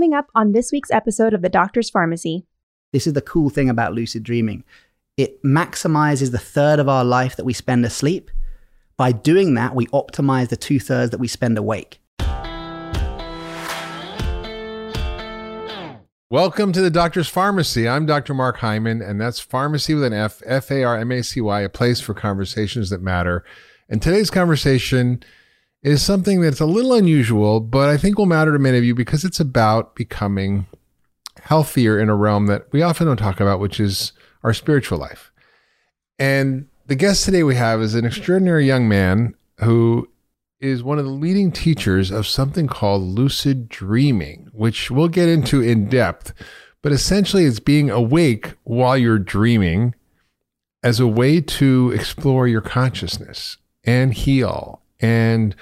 coming up on this week's episode of The Doctor's Pharmacy. This is the cool thing about lucid dreaming. It maximizes the third of our life that we spend asleep. By doing that, we optimize the 2/3 that we spend awake. Welcome to The Doctor's Pharmacy. I'm Dr. Mark Hyman, and that's Pharmacy with an F, F-A-R-M-A-C-Y, a place for conversations that matter. And today's conversation is something that's a little unusual, but I think will matter to many of you because it's about becoming healthier in a realm that we often don't talk about, which is our spiritual life. And the guest today we have is an extraordinary young man who is one of the leading teachers of something called lucid dreaming, which we'll get into in depth. But essentially, it's being awake while you're dreaming as a way to explore your consciousness and heal and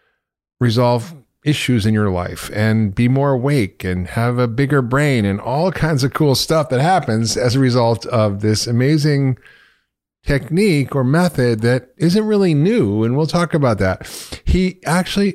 resolve issues in your life and be more awake and have a bigger brain and all kinds of cool stuff that happens as a result of this amazing technique or method that isn't really new. And we'll talk about that. He actually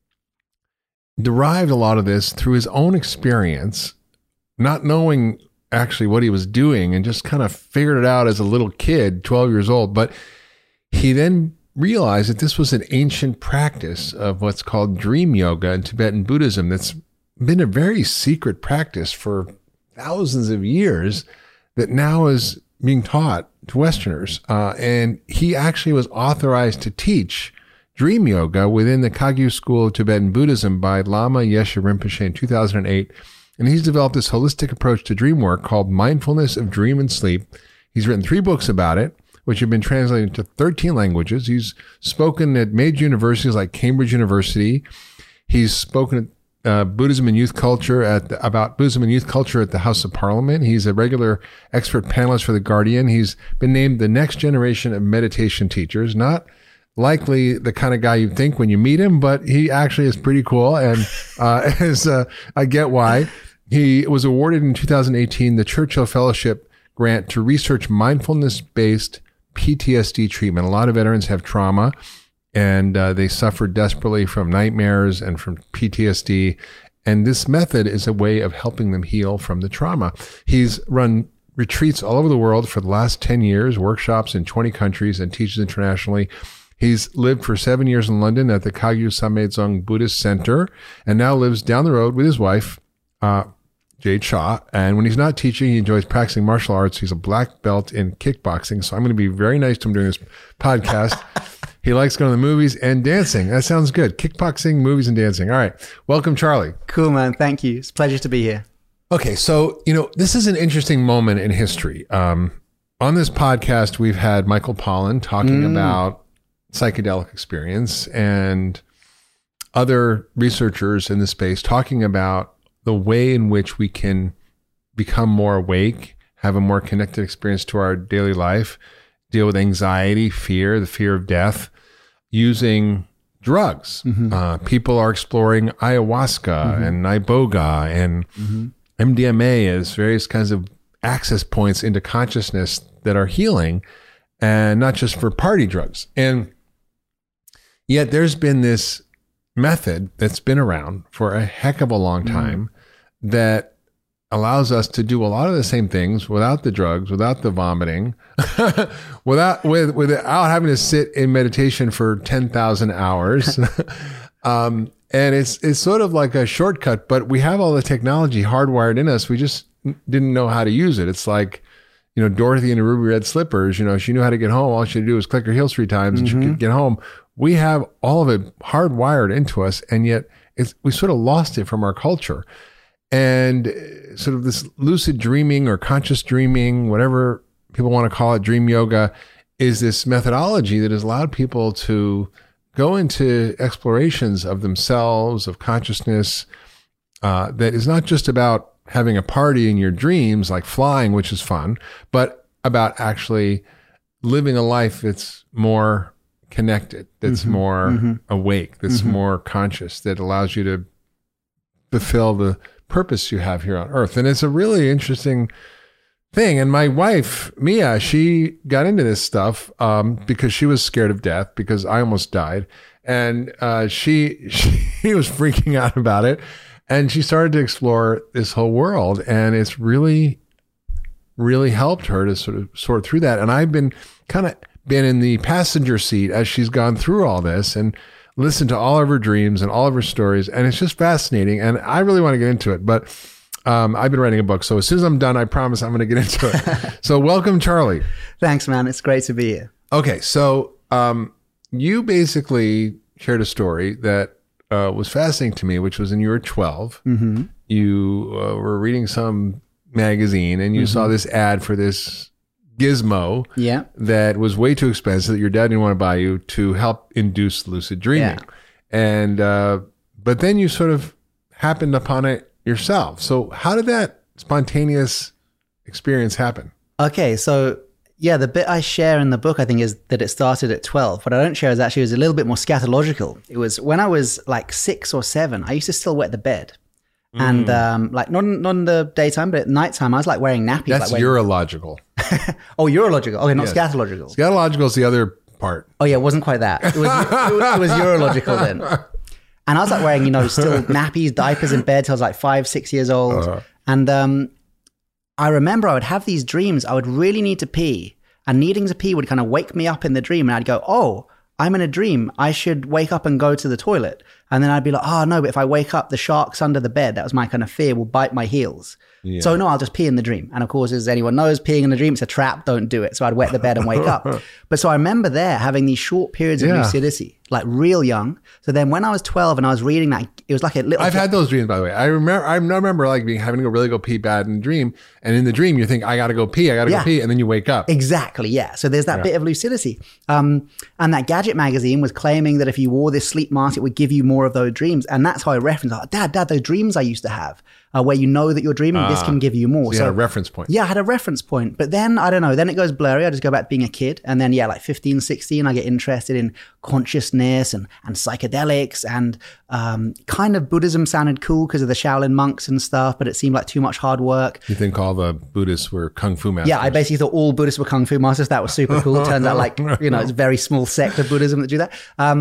derived a lot of this through his own experience, not knowing actually what he was doing, and just kind of figured it out as a little kid, 12 years old. But he then realized that this was an ancient practice of what's called dream yoga in Tibetan Buddhism that's been a very secret practice for thousands of years that now is being taught to Westerners. And he actually was authorized to teach dream yoga within the Kagyu School of Tibetan Buddhism by Lama Yeshe Rinpoche in 2008. And he's developed this holistic approach to dream work called Mindfulness of Dream and Sleep. He's written 3 books about it, which have been translated into 13 languages. He's spoken at major universities like Cambridge University. He's spoken at Buddhism and Youth Culture about Buddhism and Youth Culture at the House of Parliament. He's a regular expert panelist for The Guardian. He's been named the next generation of meditation teachers. Not likely the kind of guy you think when you meet him, but he actually is pretty cool. And I get why. He was awarded in 2018 the Churchill Fellowship grant to research mindfulness-based PTSD treatment. A lot of veterans have trauma, and they suffer desperately from nightmares and from PTSD. And this method is a way of helping them heal from the trauma. He's run retreats all over the world for the last 10 years, workshops in 20 countries, and teaches internationally. He's lived for 7 years in London at the Kagyu Samedzong Buddhist Center, and now lives down the road with his wife, Jade Shaw. And when he's not teaching, he enjoys practicing martial arts. He's a black belt in kickboxing. So I'm going to be very nice to him during this podcast. He likes going to the movies and dancing. That sounds good. Kickboxing, movies, and dancing. All right. Welcome, Charlie. Cool, man. Thank you. It's a pleasure to be here. Okay. So, this is an interesting moment in history. On this podcast, we've had Michael Pollan talking about psychedelic experience, and other researchers in the space talking about the way in which we can become more awake, have a more connected experience to our daily life, deal with anxiety, fear, the fear of death, using drugs. People are exploring ayahuasca and iboga and MDMA as various kinds of access points into consciousness that are healing, and not just for party drugs. And yet there's been this method that's been around for a heck of a long time that allows us to do a lot of the same things without the drugs, without the vomiting, without having to sit in meditation for 10,000 hours. And it's sort of like a shortcut, but we have all the technology hardwired in us. We just didn't know how to use it. It's like, Dorothy in the Ruby Red Slippers, she knew how to get home. All she had to do was click her heels 3 times and she could get home. We have all of it hardwired into us, and yet we sort of lost it from our culture. And sort of this lucid dreaming or conscious dreaming, whatever people want to call it, dream yoga, is this methodology that has allowed people to go into explorations of themselves, of consciousness, that is not just about having a party in your dreams, like flying, which is fun, but about actually living a life that's more connected, that's more awake, that's more conscious, that allows you to fulfill the purpose you have here on earth. And it's a really interesting thing. And my wife, Mia, she got into this stuff because she was scared of death, because I almost died. And she was freaking out about it. And she started to explore this whole world, and it's really, really helped her to sort of sort through that. And I've been in the passenger seat as she's gone through all this and listened to all of her dreams and all of her stories. And it's just fascinating. And I really want to get into it, but I've been writing a book. So as soon as I'm done, I promise I'm going to get into it. So welcome, Charlie. Thanks, man. It's great to be here. Okay. So you basically shared a story that was fascinating to me, which was when you were 12. Mm-hmm. You were reading some magazine and you saw this ad for this gizmo that was way too expensive that your dad didn't want to buy you to help induce lucid dreaming. And but then you sort of happened upon it yourself. So how did that spontaneous experience happen? Okay, so the bit I share in the book, I think, is that it started at 12. What I don't share is actually it was a little bit more scatological. It was when I was like 6 or 7, I used to still wet the bed. And like not in the daytime, but at nighttime, I was like wearing nappies. That's like urological. Oh, urological. Okay, not scatological. Scatological is the other part. Oh yeah, it wasn't quite that. It was urological then. And I was like wearing, still nappies, diapers in bed till I was like 5, 6 years old. And I remember I would have these dreams. I would really need to pee, and needing to pee would kind of wake me up in the dream. And I'd go, oh, I'm in a dream. I should wake up and go to the toilet. And then I'd be like, oh no, but if I wake up, the shark's under the bed. That was my kind of fear, will bite my heels. Yeah. So no, I'll just pee in the dream. And of course, as anyone knows, peeing in the dream, it's a trap. Don't do it. So I'd wet the bed and wake up. But so I remember there having these short periods of lucidity, like real young. So then when I was 12 and I was reading that, it was like a little... I've had those dreams, by the way. I remember like having to really go pee bad in a dream. And in the dream, you think, I got to go pee. And then you wake up. Exactly, yeah. So there's that bit of lucidity. And that Gadget magazine was claiming that if you wore this sleep mask, it would give you more of those dreams. And that's how I referenced, Dad, those dreams I used to have, where you know that you're dreaming, this can give you more. So you had a reference point. Yeah, I had a reference point. But then, I don't know, then it goes blurry. I just go back to being a kid. And then, like 15, 16, I get interested in consciousness and psychedelics, and kind of Buddhism sounded cool because of the Shaolin monks and stuff, but it seemed like too much hard work. You think all the Buddhists were Kung Fu masters? Yeah, I basically thought all Buddhists were Kung Fu masters. That was super cool. It turns out it's a very small sect of Buddhism that do that.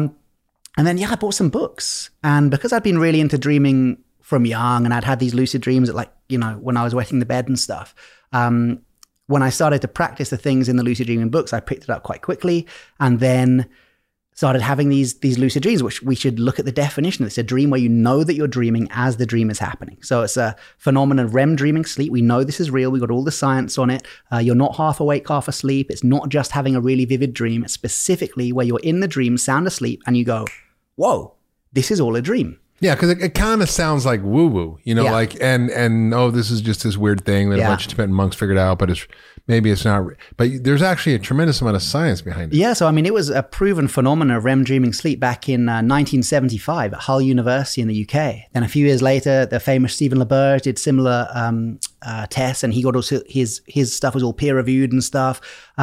And then, I bought some books. And because I'd been really into dreaming from young, and I'd had these lucid dreams at when I was wetting the bed and stuff. When I started to practice the things in the lucid dreaming books, I picked it up quite quickly, and then started having these lucid dreams, which we should look at the definition. It's a dream where you know that you're dreaming as the dream is happening. So it's a phenomenon of REM dreaming sleep. We know this is real. We got all the science on it. You're not half awake, half asleep. It's not just having a really vivid dream. It's specifically where you're in the dream, sound asleep, and you go, whoa, this is all a dream. Yeah, because it kind of sounds like woo-woo, like, and this is just this weird thing that a bunch of Tibetan monks figured out, but maybe it's not. But there's actually a tremendous amount of science behind it. Yeah, so I mean, it was a proven phenomenon of REM dreaming sleep back in 1975 at Hull University in the UK. Then a few years later, the famous Stephen LaBerge did similar tests, and he got also his stuff was all peer-reviewed and stuff.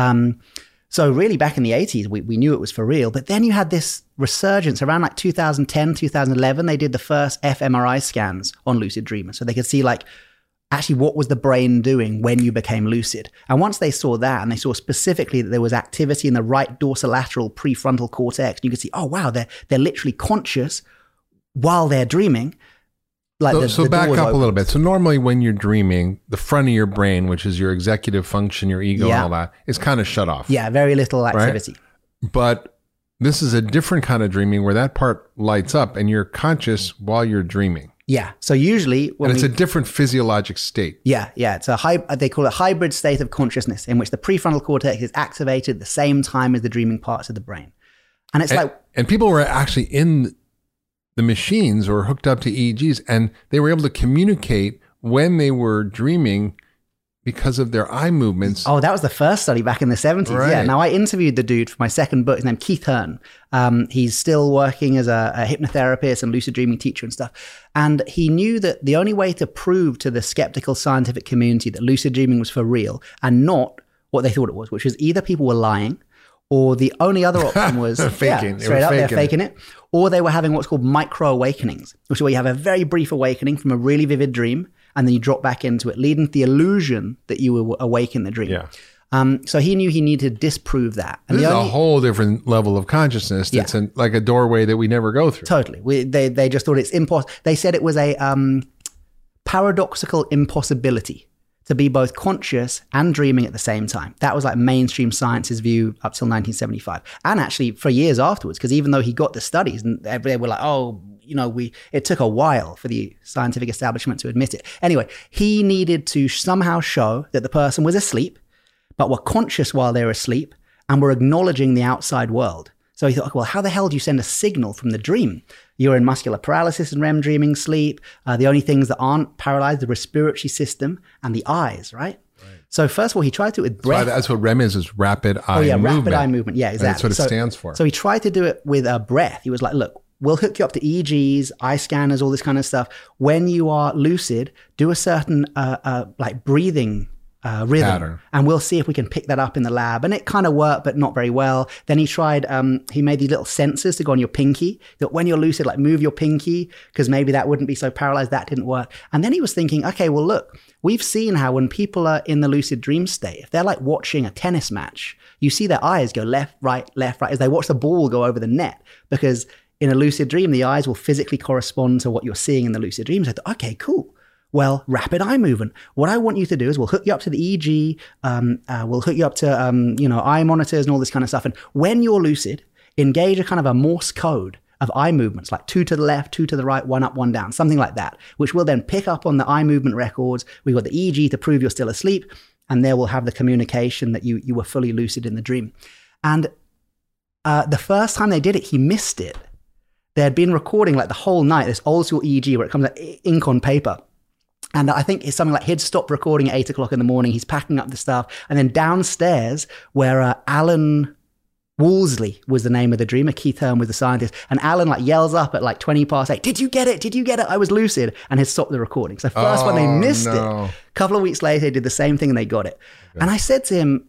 So really back in the 80s, we knew it was for real. But then you had this resurgence around like 2010, 2011. They did the first fMRI scans on lucid dreamers. So they could see actually what was the brain doing when you became lucid. And once they saw that, and they saw specifically that there was activity in the right dorsolateral prefrontal cortex, you could see, oh, wow, they're literally conscious while they're dreaming. So back up a little bit. So normally when you're dreaming, the front of your brain, which is your executive function, your ego and all that, is kind of shut off. Yeah, very little activity. Right? But this is a different kind of dreaming where that part lights up and you're conscious while you're dreaming. Yeah. So usually... it's a different physiologic state. Yeah. It's they call it a hybrid state of consciousness in which the prefrontal cortex is activated at the same time as the dreaming parts of the brain. And it's And people were actually in the machines or hooked up to EEGs, and they were able to communicate when they were dreaming because of their eye movements. Oh, that was the first study back in the 70s. Right. Yeah. Now I interviewed the dude for my second book. His name's Keith Hearn. He's still working as a hypnotherapist and lucid dreaming teacher and stuff. And he knew that the only way to prove to the skeptical scientific community that lucid dreaming was for real and not what they thought it was, which was either people were lying, or the only other option was faking. They're faking it. Or they were having what's called micro awakenings, which is where you have a very brief awakening from a really vivid dream, and then you drop back into it, leading to the illusion that you were awake in the dream. Yeah. So he knew he needed to disprove that. And this is a whole different level of consciousness. That's like a doorway that we never go through. Totally. They just thought it's impossible. They said it was a paradoxical impossibility to be both conscious and dreaming at the same time. That was like mainstream science's view up till 1975. And actually for years afterwards, because even though he got the studies, and they were like, oh, it took a while for the scientific establishment to admit it. Anyway, he needed to somehow show that the person was asleep, but were conscious while they were asleep and were acknowledging the outside world. So he thought, well, how the hell do you send a signal from the dream? You're in muscular paralysis and REM dreaming sleep. The only things that aren't paralyzed, the respiratory system and the eyes, right? So first of all, he tried to do it with breath. That's what REM is rapid eye movement. Rapid eye movement. Yeah, exactly. And that's what it stands for. So he tried to do it with breath. He was like, look, we'll hook you up to EEGs, eye scanners, all this kind of stuff. When you are lucid, do a certain like breathing rhythm pattern, and we'll see if we can pick that up in the lab. And it kind of worked, but not very well. Then he tried, he made these little sensors to go on your pinky, that when you're lucid, like move your pinky, because maybe that wouldn't be so paralyzed. That didn't work. And then he was thinking, okay, well, look, we've seen how when people are in the lucid dream state, if they're like watching a tennis match, you see their eyes go left, right, as they watch the ball go over the net, because in a lucid dream, the eyes will physically correspond to what you're seeing in the lucid dream. So I thought, okay, cool. Well, rapid eye movement. What I want you to do is we'll hook you up to the EEG, we'll hook you up to, eye monitors and all this kind of stuff. And when you're lucid, engage a kind of a Morse code of eye movements, like 2 to the left, 2 to the right, 1 up, 1 down, something like that, which will then pick up on the eye movement records. We've got the EEG to prove you're still asleep, and there we'll have the communication that you were fully lucid in the dream. And the first time they did it, he missed it. They had been recording like the whole night, this old school EEG where it comes like ink on paper. And I think it's something like he'd stopped recording at 8 o'clock in the morning. He's packing up the stuff. And then downstairs where Alan Wolseley was the name of the dreamer, Keith Hearn was the scientist. And Alan like yells up at like 20 past 8, did you get it? Did you get it? I was lucid. And had stopped the recording. So first one, they missed it. A couple of weeks later, they did the same thing and they got it. Okay. And I said to him,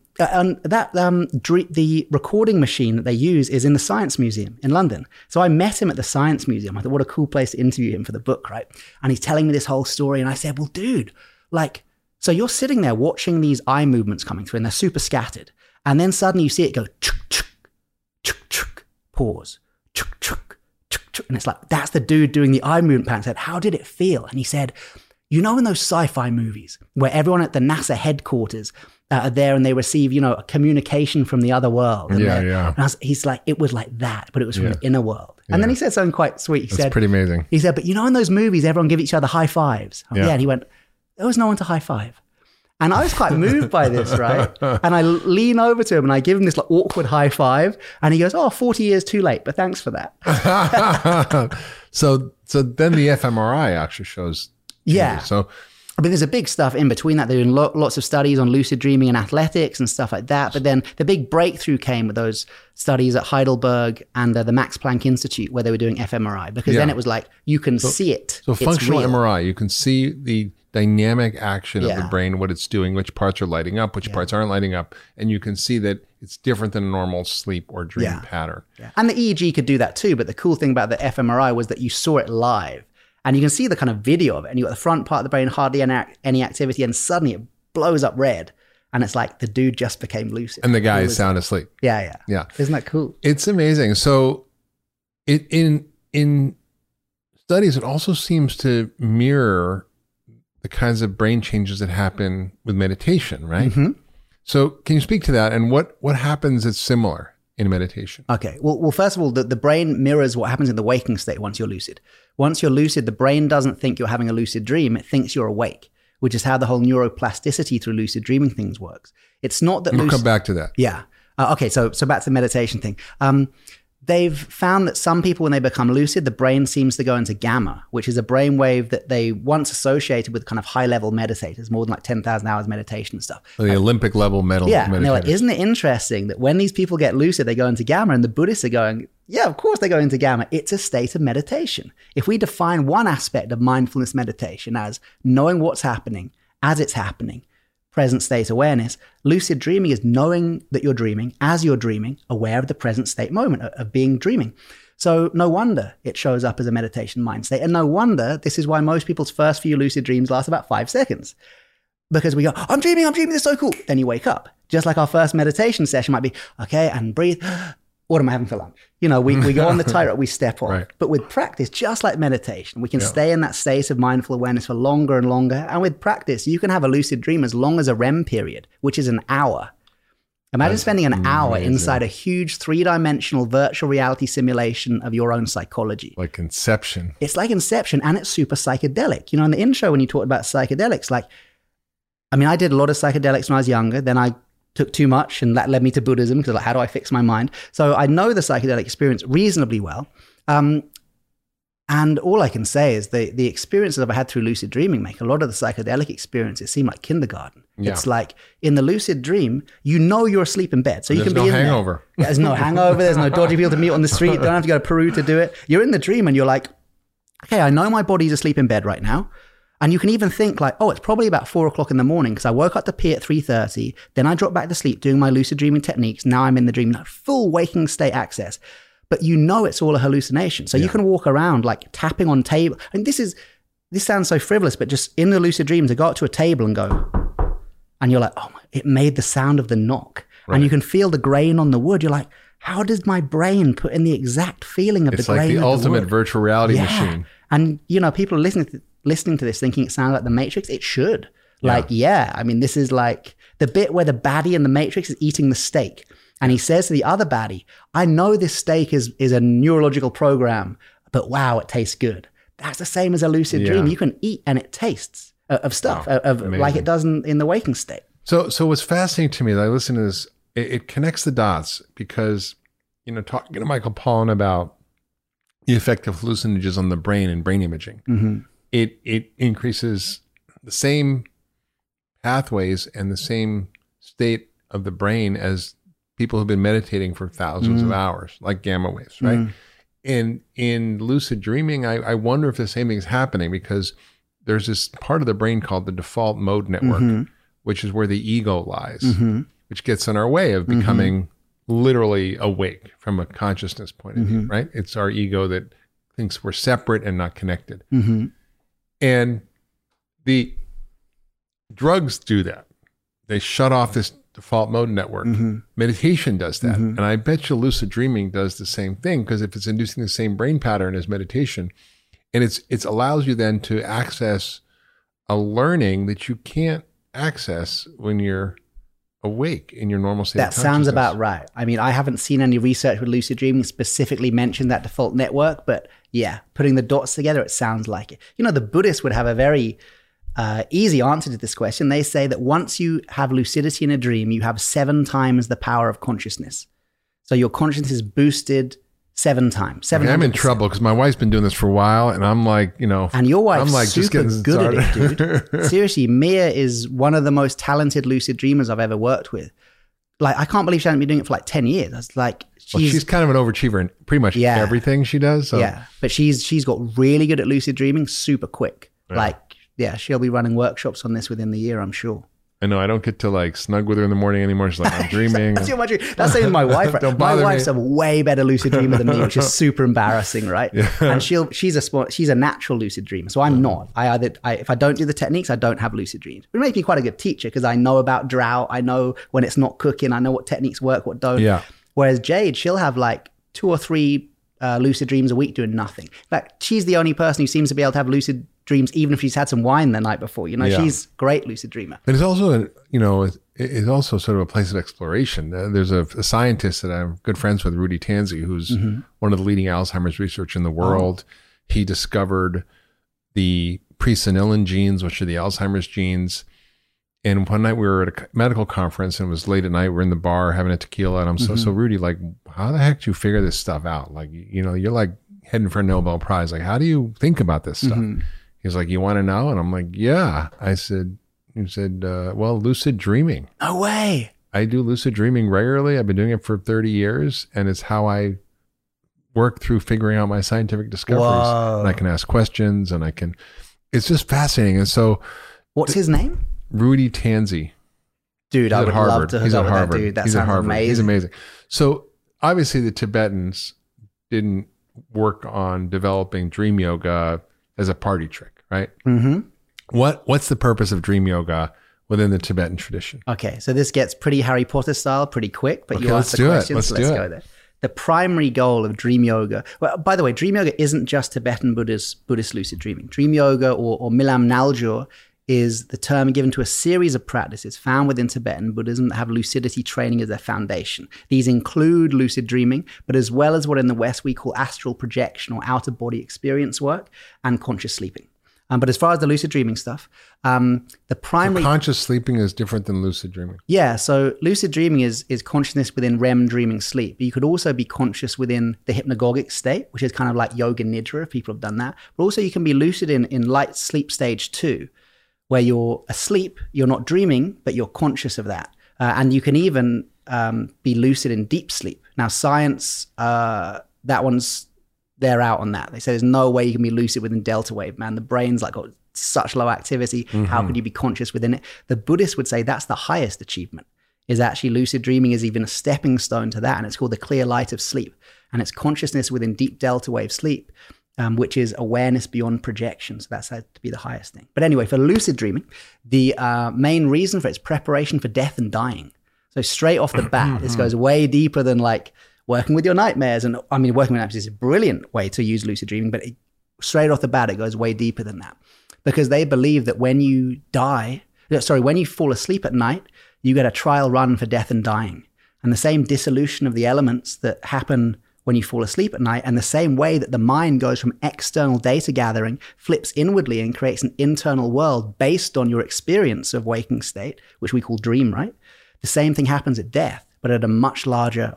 the recording machine that they use is in the Science Museum in London. So I met him at the Science Museum. I thought, what a cool place to interview him for the book, right? And he's telling me this whole story. And I said, well, dude, like, so you're sitting there watching these eye movements coming through and they're super scattered. And then suddenly you see it go, chuk, chuk, chuk, chuk, pause, chuk, chuk, chuk, chuk. And it's like, that's the dude doing the eye movement pattern. I said, how did it feel? And he said, you know, in those sci-fi movies where everyone at the NASA headquarters are there and they receive, a communication from the other world. And And he's like, it was like that, but it was from the inner world. And then he said something quite sweet. He said, pretty amazing. He said, but in those movies, everyone give each other high fives. And he went, there was no one to high five. And I was quite moved by this, right? And I lean over to him and I give him this like awkward high five. And he goes, 40 years too late, but thanks for that. So then the fMRI actually shows. Yeah. So, I mean, there's a big stuff in between that. They're doing lots of studies on lucid dreaming and athletics and stuff like that. But then the big breakthrough came with those studies at Heidelberg and the Max Planck Institute where they were doing fMRI, because then it was like, you can see it. So functional MRI, you can see the dynamic action of the brain, what it's doing, which parts are lighting up, which parts aren't lighting up. And you can see that it's different than a normal sleep or dream pattern. Yeah. And the EEG could do that too. But the cool thing about the fMRI was that you saw it live. And you can see the kind of video of it. And you got the front part of the brain, hardly any activity. And suddenly it blows up red. And it's like the dude just became lucid. And the guy is sound asleep. Yeah. Isn't that cool? It's amazing. So in studies, it also seems to mirror the kinds of brain changes that happen with meditation, right? Mm-hmm. So can you speak to that? And what happens that's similar in meditation? Okay. Well, first of all, the brain mirrors what happens in the waking state once you're lucid. Once you're lucid, the brain doesn't think you're having a lucid dream. It thinks you're awake, which is how the whole neuroplasticity through lucid dreaming things works. It's not that we'll come back to that. Yeah. Okay. So back to the meditation thing. They've found that some people, when they become lucid, the brain seems to go into gamma, which is a brainwave that they once associated with kind of high-level meditators, more than like 10,000 hours meditation and stuff. So the Olympic level meditators. Yeah, and they're like, isn't it interesting that when these people get lucid, they go into gamma, and the Buddhists are going, yeah, of course they go into gamma. It's a state of meditation. If we define one aspect of mindfulness meditation as knowing what's happening as it's happening, present state awareness, lucid dreaming is knowing that you're dreaming as you're dreaming, aware of the present state moment of being dreaming. So no wonder it shows up as a meditation mind state. And no wonder this is why most people's first few lucid dreams last about 5 seconds. Because we go, I'm dreaming, this is so cool. Then you wake up. Just like our first meditation session might be, okay, and breathe. What am I having for lunch? You know, we go on the tightrope, we step off. Right. But with practice, just like meditation, we can stay in that state of mindful awareness for longer and longer. And with practice, you can have a lucid dream as long as a REM period, which is an hour. Imagine spending an hour inside a huge 3-dimensional virtual reality simulation of your own psychology. Like Inception. It's like Inception, and it's super psychedelic. You know, in the intro, when you talked about psychedelics, like, I mean, I did a lot of psychedelics when I was younger. Then I took too much, and that led me to Buddhism, because like, how do I fix my mind? So I know the psychedelic experience reasonably well. And all I can say is the experiences I've had through lucid dreaming make a lot of the psychedelic experiences seem like kindergarten. Yeah. It's like in the lucid dream, you know you're asleep in bed. So you can be in there. There's no hangover. There's no hangover. There's no dodgy people to meet on the street. You don't have to go to Peru to do it. You're in the dream and you're like, okay, I know my body's asleep in bed right now. And you can even think like, oh, it's probably about 4 o'clock in the morning because I woke up to pee at 3:30. Then I dropped back to sleep doing my lucid dreaming techniques. Now I'm in the dream, full waking state access. But you know it's all a hallucination. So you can walk around like tapping on table. And this sounds so frivolous, but just in the lucid dream to go up to a table and go, and you're like, oh, it made the sound of the knock. Right. And you can feel the grain on the wood. You're like, how does my brain put in the exact feeling of the grain of the wood? It's like the ultimate virtual reality machine. And, you know, people are listening to this thinking it sounds like the Matrix. It should. Like, I mean, this is like the bit where the baddie in the Matrix is eating the steak. And he says to the other baddie, I know this steak is a neurological program, but wow, it tastes good. That's the same as a lucid dream. You can eat and it tastes of stuff, like it does in the waking state. So what's fascinating to me that I listen to this, it connects the dots because, you know, talking to Michael Pollan about the effect of hallucinogens on the brain and brain imaging, it increases the same pathways and the same state of the brain as people who've been meditating for thousands of hours, like gamma waves, right? And in lucid dreaming, I wonder if the same thing is happening because there's this part of the brain called the default mode network, which is where the ego lies, which gets in our way of becoming literally awake from a consciousness point of view, right? It's our ego that thinks we're separate and not connected. And the drugs do that. They shut off this default mode network. Meditation does that. And I bet you lucid dreaming does the same thing because if it's inducing the same brain pattern as meditation, and it allows you then to access a learning that you can't access when you're awake in your normal state of consciousness. That sounds about right. I mean, I haven't seen any research with lucid dreaming specifically mention that default network, but yeah, putting the dots together, it sounds like it. You know, the Buddhists would have a very easy answer to this question. They say that once you have lucidity in a dream, you have 7 times the power of consciousness. So your consciousness is boosted 7 times. Okay, I'm in trouble because my wife's been doing this for a while, and I'm like, you know, and your wife's like super good at it, dude. Seriously, Mia is one of the most talented lucid dreamers I've ever worked with. Like, I can't believe she hasn't been doing it for like 10 years. That's like she's kind of an overachiever in pretty much everything she does. So. Yeah, but she's got really good at lucid dreaming, super quick. Yeah. Like. Yeah, she'll be running workshops on this within the year, I'm sure. I know. I don't get to like snug with her in the morning anymore. She's like, I'm dreaming. That's the same with my wife. Right? My wife's a way better lucid dreamer than me, which is super embarrassing, right? Yeah. And she's a natural lucid dreamer. So I'm not. If I don't do the techniques, I don't have lucid dreams. It makes me quite a good teacher because I know about drought. I know when it's not cooking. I know what techniques work, what don't. Yeah. Whereas Jade, she'll have like 2 or 3 lucid dreams a week doing nothing. In fact, she's the only person who seems to be able to have lucid dreams even if she's had some wine the night before. You know, she's a great lucid dreamer. But it's also, it's also sort of a place of exploration. There's a scientist that I'm good friends with, Rudy Tanzi, who's one of the leading Alzheimer's research in the world. He discovered the presenilin genes, which are the Alzheimer's genes. And one night we were at a medical conference and it was late at night. We're in the bar having a tequila. And I'm so Rudy, like, how the heck do you figure this stuff out? Like, you know, you're like heading for a Nobel Prize. Like, how do you think about this stuff? He's like, you want to know? And I'm like, yeah. He said, well, lucid dreaming. No way. I do lucid dreaming regularly. I've been doing it for 30 years. And it's how I work through figuring out my scientific discoveries. Whoa. And I can ask questions and it's just fascinating. And so. What's his name? Rudy Tanzi. Dude, I would love to hook up with that dude. That sounds amazing. He's amazing. So obviously the Tibetans didn't work on developing dream yoga as a party trick, right? What's the purpose of dream yoga within the Tibetan tradition. Okay, so this gets pretty Harry Potter style pretty quick, but Okay, you let's asked the do it. question, Let's so do let's it. go there. The primary goal of dream yoga, well, by the way, dream yoga isn't just Tibetan Buddhist lucid dreaming. Dream yoga or Milam Naljor is the term given to a series of practices found within Tibetan Buddhism that have lucidity training as their foundation. These include lucid dreaming, but as well as what in the West we call astral projection or out-of-body experience work and conscious sleeping. But as far as the lucid dreaming stuff, the primary... So conscious sleeping is different than lucid dreaming. Yeah, so lucid dreaming is consciousness within REM dreaming sleep. But you could also be conscious within the hypnagogic state, which is kind of like yoga nidra, if people have done that. But also you can be lucid in light sleep stage 2, where you're asleep, you're not dreaming, but you're conscious of that. And you can even be lucid in deep sleep. Now science, they're out on that. They say there's no way you can be lucid within delta wave, man. The brain's like got such low activity. Mm-hmm. How could you be conscious within it? The Buddhists would say that's the highest achievement, is actually lucid dreaming is even a stepping stone to that. And it's called the clear light of sleep. And it's consciousness within deep delta wave sleep, which is awareness beyond projection. So that's said to be the highest thing. But anyway, for lucid dreaming, the main reason for it is preparation for death and dying. So straight off the bat, this goes way deeper than like working with your nightmares. And I mean, working with nightmares is a brilliant way to use lucid dreaming, but straight off the bat, it goes way deeper than that. Because they believe that when you fall asleep at night, you get a trial run for death and dying. And the same dissolution of the elements that happen when you fall asleep at night, and the same way that the mind goes from external data gathering, flips inwardly and creates an internal world based on your experience of waking state, which we call dream, right? The same thing happens at death, but on a much larger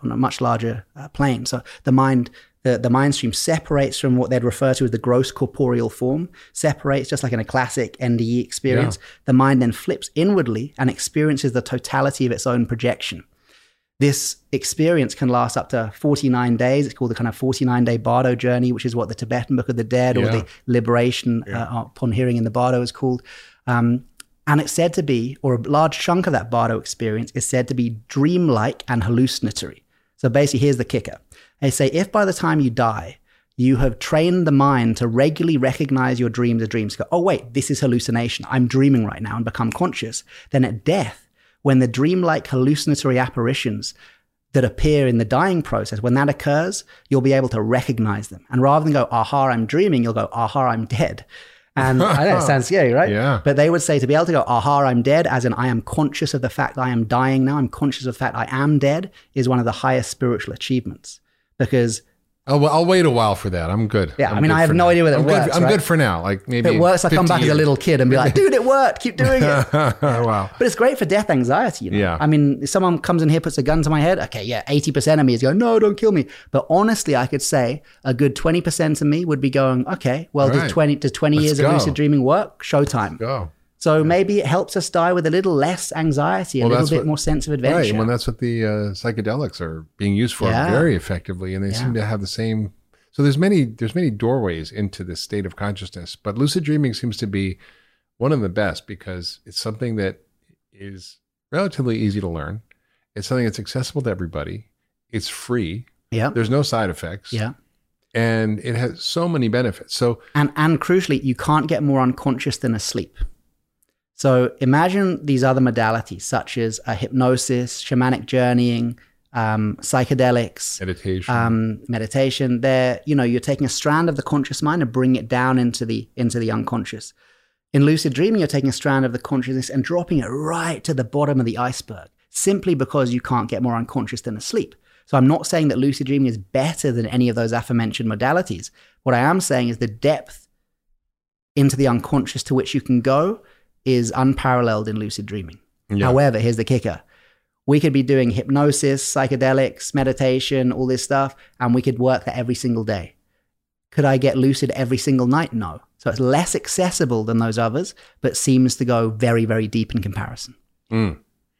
plane. So the mind stream separates from what they'd refer to as the gross corporeal form, separates just like in a classic NDE experience. Yeah. The mind then flips inwardly and experiences the totality of its own projection. This experience can last up to 49 days. It's called the kind of 49-day Bardo journey, which is what the Tibetan Book of the Dead or the liberation upon hearing in the Bardo is called. And it's said to be, or a large chunk of that Bardo experience is said to be dreamlike and hallucinatory. So basically, here's the kicker. They say if by the time you die, you have trained the mind to regularly recognize your dreams as dreams, go, oh wait, this is hallucination. I'm dreaming right now, and become conscious. Then at death, when the dreamlike hallucinatory apparitions that appear in the dying process, when that occurs, you'll be able to recognize them. And rather than go, aha, I'm dreaming, you'll go, aha, I'm dead. And I know it sounds scary, right? Yeah. But they would say to be able to go, aha, I'm dead, as in I am conscious of the fact that I am dying now, I'm conscious of the fact I am dead, is one of the highest spiritual achievements. Because I'll wait a while for that. I'm good. Yeah, I mean, I have no idea whether it works. I'm good for now. Like maybe if it works, I come back as a little kid and be like, dude, it worked. Keep doing it. Wow. But it's great for death anxiety. You know? Yeah. I mean, if someone comes in here, puts a gun to my head, okay, yeah, 80% of me is going, no, don't kill me. But honestly, I could say a good 20% of me would be going, okay, well, does 20 years of lucid dreaming work? Showtime. Go. So maybe it helps us die with a little less anxiety, a little bit more sense of adventure. Right. Well, that's what the psychedelics are being used for very effectively. And they seem to have the same. So there's many doorways into this state of consciousness, but lucid dreaming seems to be one of the best because it's something that is relatively easy to learn. It's something that's accessible to everybody. It's free. Yeah. There's no side effects. Yeah. And it has so many benefits. So and crucially, you can't get more unconscious than asleep. So imagine these other modalities such as hypnosis, shamanic journeying, psychedelics, meditation. There, you're taking a strand of the conscious mind and bringing it down into the unconscious. In lucid dreaming, you're taking a strand of the consciousness and dropping it right to the bottom of the iceberg, simply because you can't get more unconscious than asleep. So I'm not saying that lucid dreaming is better than any of those aforementioned modalities. What I am saying is the depth into the unconscious to which you can go is unparalleled in lucid dreaming. Yeah. However, here's the kicker. We could be doing hypnosis, psychedelics, meditation, all this stuff, and we could work that every single day. Could I get lucid every single night? No. So it's less accessible than those others, but seems to go very, very deep in comparison. Mm.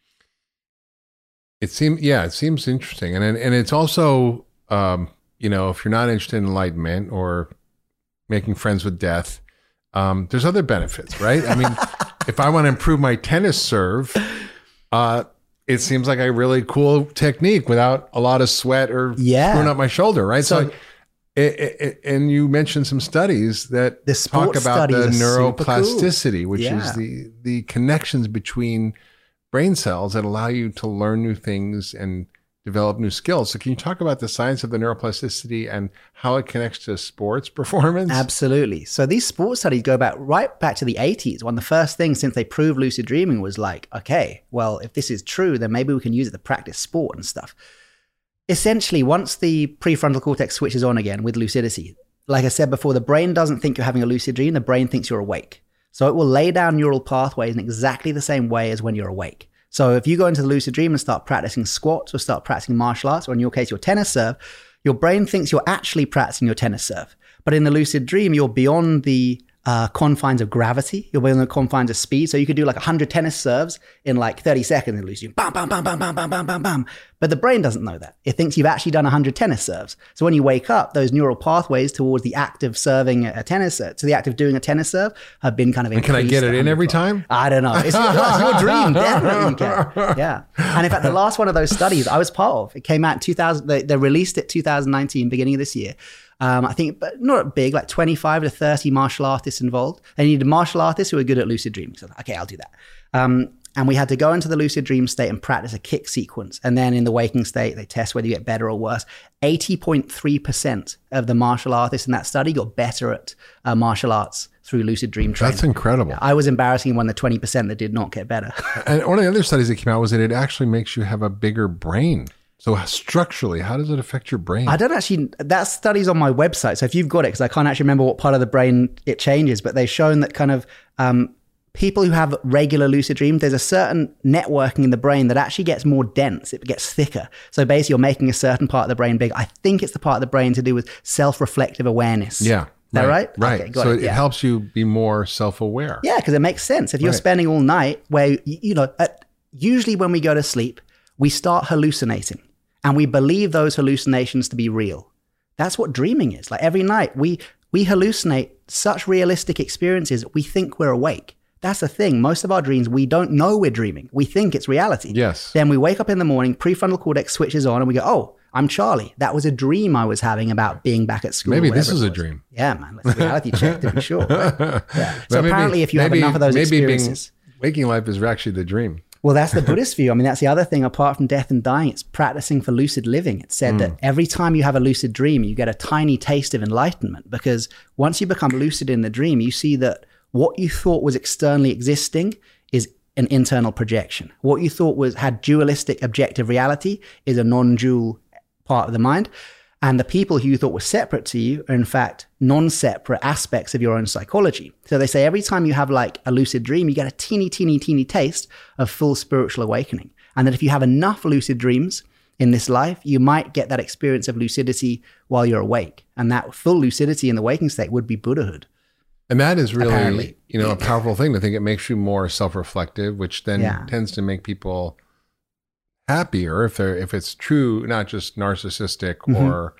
It seems interesting. And it's also, if you're not interested in enlightenment or making friends with death, there's other benefits, right? I mean, if I want to improve my tennis serve, it seems like a really cool technique without a lot of sweat or screwing up my shoulder, right? So And you mentioned some studies that The talk sports about the studies are super cool. neuroplasticity, which Yeah. is the connections between brain cells that allow you to learn new things and develop new skills. So can you talk about the science of the neuroplasticity and how it connects to sports performance? Absolutely. So these sports studies go right back to the 80s. One of the first things since they proved lucid dreaming was like, okay, well, if this is true, then maybe we can use it to practice sport and stuff. Essentially, once the prefrontal cortex switches on again with lucidity, like I said before, the brain doesn't think you're having a lucid dream. The brain thinks you're awake. So it will lay down neural pathways in exactly the same way as when you're awake. So if you go into the lucid dream and start practicing squats or start practicing martial arts, or in your case, your tennis serve, your brain thinks you're actually practicing your tennis serve. But in the lucid dream, you're beyond the confines of gravity. You're beyond the confines of speed. So you could do like 100 tennis serves in like 30 seconds in lucid dream. Bam, bam, bam, bam, bam, bam, bam, bam, bam. But the brain doesn't know that. It thinks you've actually done 100 tennis serves. So when you wake up, those neural pathways towards the act of serving a tennis serve, to the act of doing a tennis serve, have been kind of increased. And can I get it in every time? I don't know. It's your dream. Definitely you can. Yeah. And in fact, the last one of those studies I was part of, it came out in 2000. They released it 2019, beginning of this year. I think, but not big, like 25 to 30 martial artists involved. They needed martial artists who were good at lucid dreaming. So, okay, I'll do that. And we had to go into the lucid dream state and practice a kick sequence. And then in the waking state, they test whether you get better or worse. 80.3% of the martial artists in that study got better at martial arts through lucid dream training. That's incredible. I was embarrassing one of the 20% that did not get better. And one of the other studies that came out was that it actually makes you have a bigger brain. So structurally, how does it affect your brain? I don't actually, that study's on my website. So if you've got it, because I can't actually remember what part of the brain it changes, but they've shown that kind of people who have regular lucid dreams, there's a certain networking in the brain that actually gets more dense. It gets thicker. So basically you're making a certain part of the brain bigger. I think it's the part of the brain to do with self-reflective awareness. Yeah. Is that right? Right. Okay, so it. It helps you be more self-aware. Yeah, because it makes sense. If you're spending all night where, usually when we go to sleep, we start hallucinating. And we believe those hallucinations to be real. That's what dreaming is. Like every night, we hallucinate such realistic experiences, we think we're awake. That's the thing. Most of our dreams, we don't know we're dreaming. We think it's reality. Yes. Then we wake up in the morning, prefrontal cortex switches on, and we go, oh, I'm Charlie. That was a dream I was having about being back at school. Maybe this is a dream. Yeah, man. Let's reality check to be sure. Right? Yeah. So apparently, if you have enough of those experiences. Waking life is actually the dream. Well, that's the Buddhist view. I mean, that's the other thing. Apart from death and dying, it's practicing for lucid living. It's said that every time you have a lucid dream, you get a tiny taste of enlightenment, because once you become lucid in the dream, you see that what you thought was externally existing is an internal projection. What you thought had dualistic objective reality is a non-dual part of the mind. And the people who you thought were separate to you are in fact non-separate aspects of your own psychology. So they say every time you have like a lucid dream, you get a teeny taste of full spiritual awakening. And that if you have enough lucid dreams in this life, you might get that experience of lucidity while you're awake. And that full lucidity in the waking state would be Buddhahood. And that is really, Apparently. A powerful thing to think. It makes you more self-reflective, which then tends to make people happier if it's true, not just narcissistic or,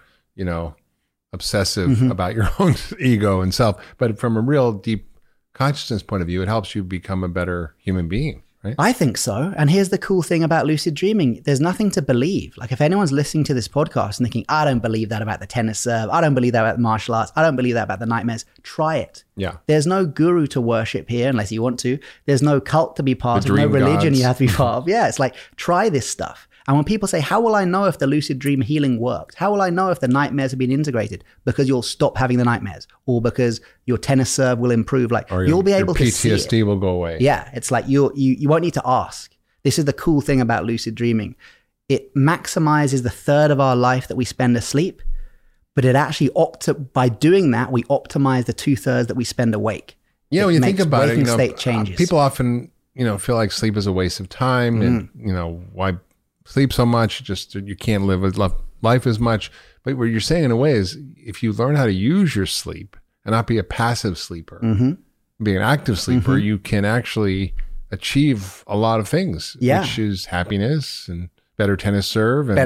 obsessive about your own ego and self, but from a real deep consciousness point of view, it helps you become a better human being, right? I think so. And here's the cool thing about lucid dreaming. There's nothing to believe. Like if anyone's listening to this podcast and thinking, I don't believe that about the tennis serve. I don't believe that about the martial arts. I don't believe that about the nightmares. Try it. Yeah. There's no guru to worship here unless you want to. There's no cult to be part of, no religion gods. you have to be part of. Yeah, it's like, try this stuff. And when people say, how will I know if the lucid dream healing worked? How will I know if the nightmares have been integrated? Because you'll stop having the nightmares, or because your tennis serve will improve. Like you'll be able to see it. PTSD will go away. Yeah, it's like you won't need to ask. This is the cool thing about lucid dreaming. It maximizes the third of our life that we spend asleep, but it actually by doing that, we optimize the 2/3 that we spend awake. Yeah, when you think about it, state changes. People often, feel like sleep is a waste of time, and why sleep so much? Just you can't live life as much. But what you're saying in a way is, if you learn how to use your sleep and not be a passive sleeper, be an active sleeper, you can actually achieve a lot of things, which is happiness and better tennis serve and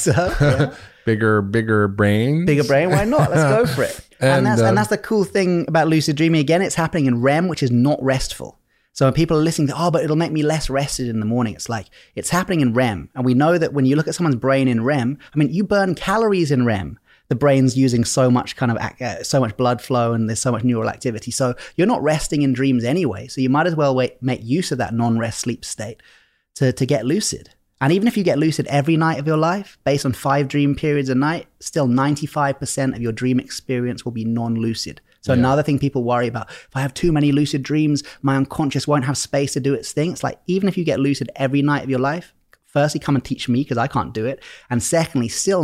bigger brains. Bigger brain. Why not? Let's go for it. And that's the cool thing about lucid dreaming. Again, it's happening in REM, which is not restful. So when people are listening to, but it'll make me less rested in the morning. It's like, it's happening in REM. And we know that when you look at someone's brain in REM, I mean, you burn calories in REM. the brain's using so much so much blood flow and there's so much neural activity. So you're not resting in dreams anyway. So you might as well make use of that non-rest sleep state to get lucid. And even if you get lucid every night of your life, based on 5 dream periods a night, still 95% of your dream experience will be non-lucid. So another thing people worry about, if I have too many lucid dreams, my unconscious won't have space to do its thing. It's like, even if you get lucid every night of your life, firstly, come and teach me because I can't do it. And secondly, still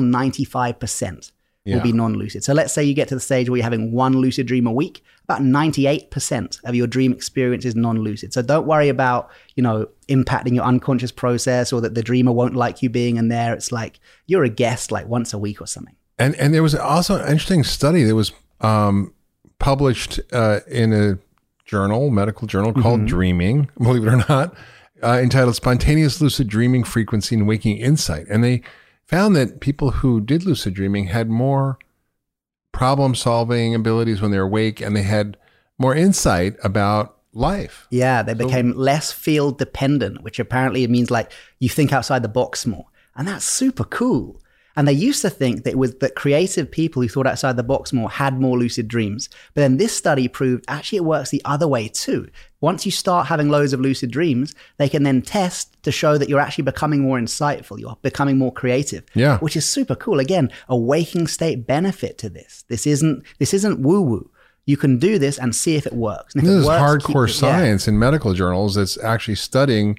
95% will be non-lucid. So let's say you get to the stage where you're having 1 lucid dream a week, about 98% of your dream experience is non-lucid. So don't worry about, impacting your unconscious process or that the dreamer won't like you being in there. It's like you're a guest like once a week or something. And there was also an interesting study that was published in a medical journal called Dreaming, believe it or not, entitled Spontaneous Lucid Dreaming Frequency and Waking Insight. And they found that people who did lucid dreaming had more problem-solving abilities when they were awake, and they had more insight about life. Yeah, they became less field dependent, which apparently means like you think outside the box more. And that's super cool. And they used to think that it was that creative people who thought outside the box more had more lucid dreams. But then this study proved actually it works the other way too. Once you start having loads of lucid dreams, they can then test to show that you're actually becoming more insightful. You're becoming more creative, which is super cool. Again, a waking state benefit to this. This isn't woo-woo. You can do this and see if it works. And if this it works, is hardcore science in medical journals that's actually studying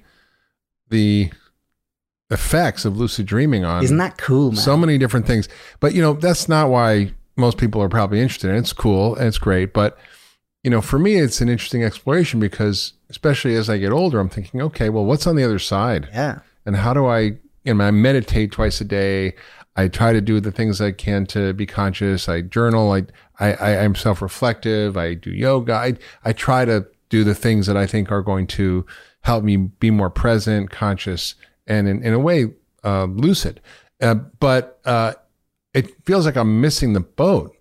the effects of lucid dreaming on. Isn't that cool, man? So many different things. But, that's not why most people are probably interested in it. It's cool and it's great. But, for me, it's an interesting exploration because especially as I get older, I'm thinking, okay, well, what's on the other side? Yeah. And how do I meditate twice a day. I try to do the things I can to be conscious. I journal. I'm self-reflective. I do yoga. I try to do the things that I think are going to help me be more present, conscious, and in a way, lucid. But it feels like I'm missing the boat.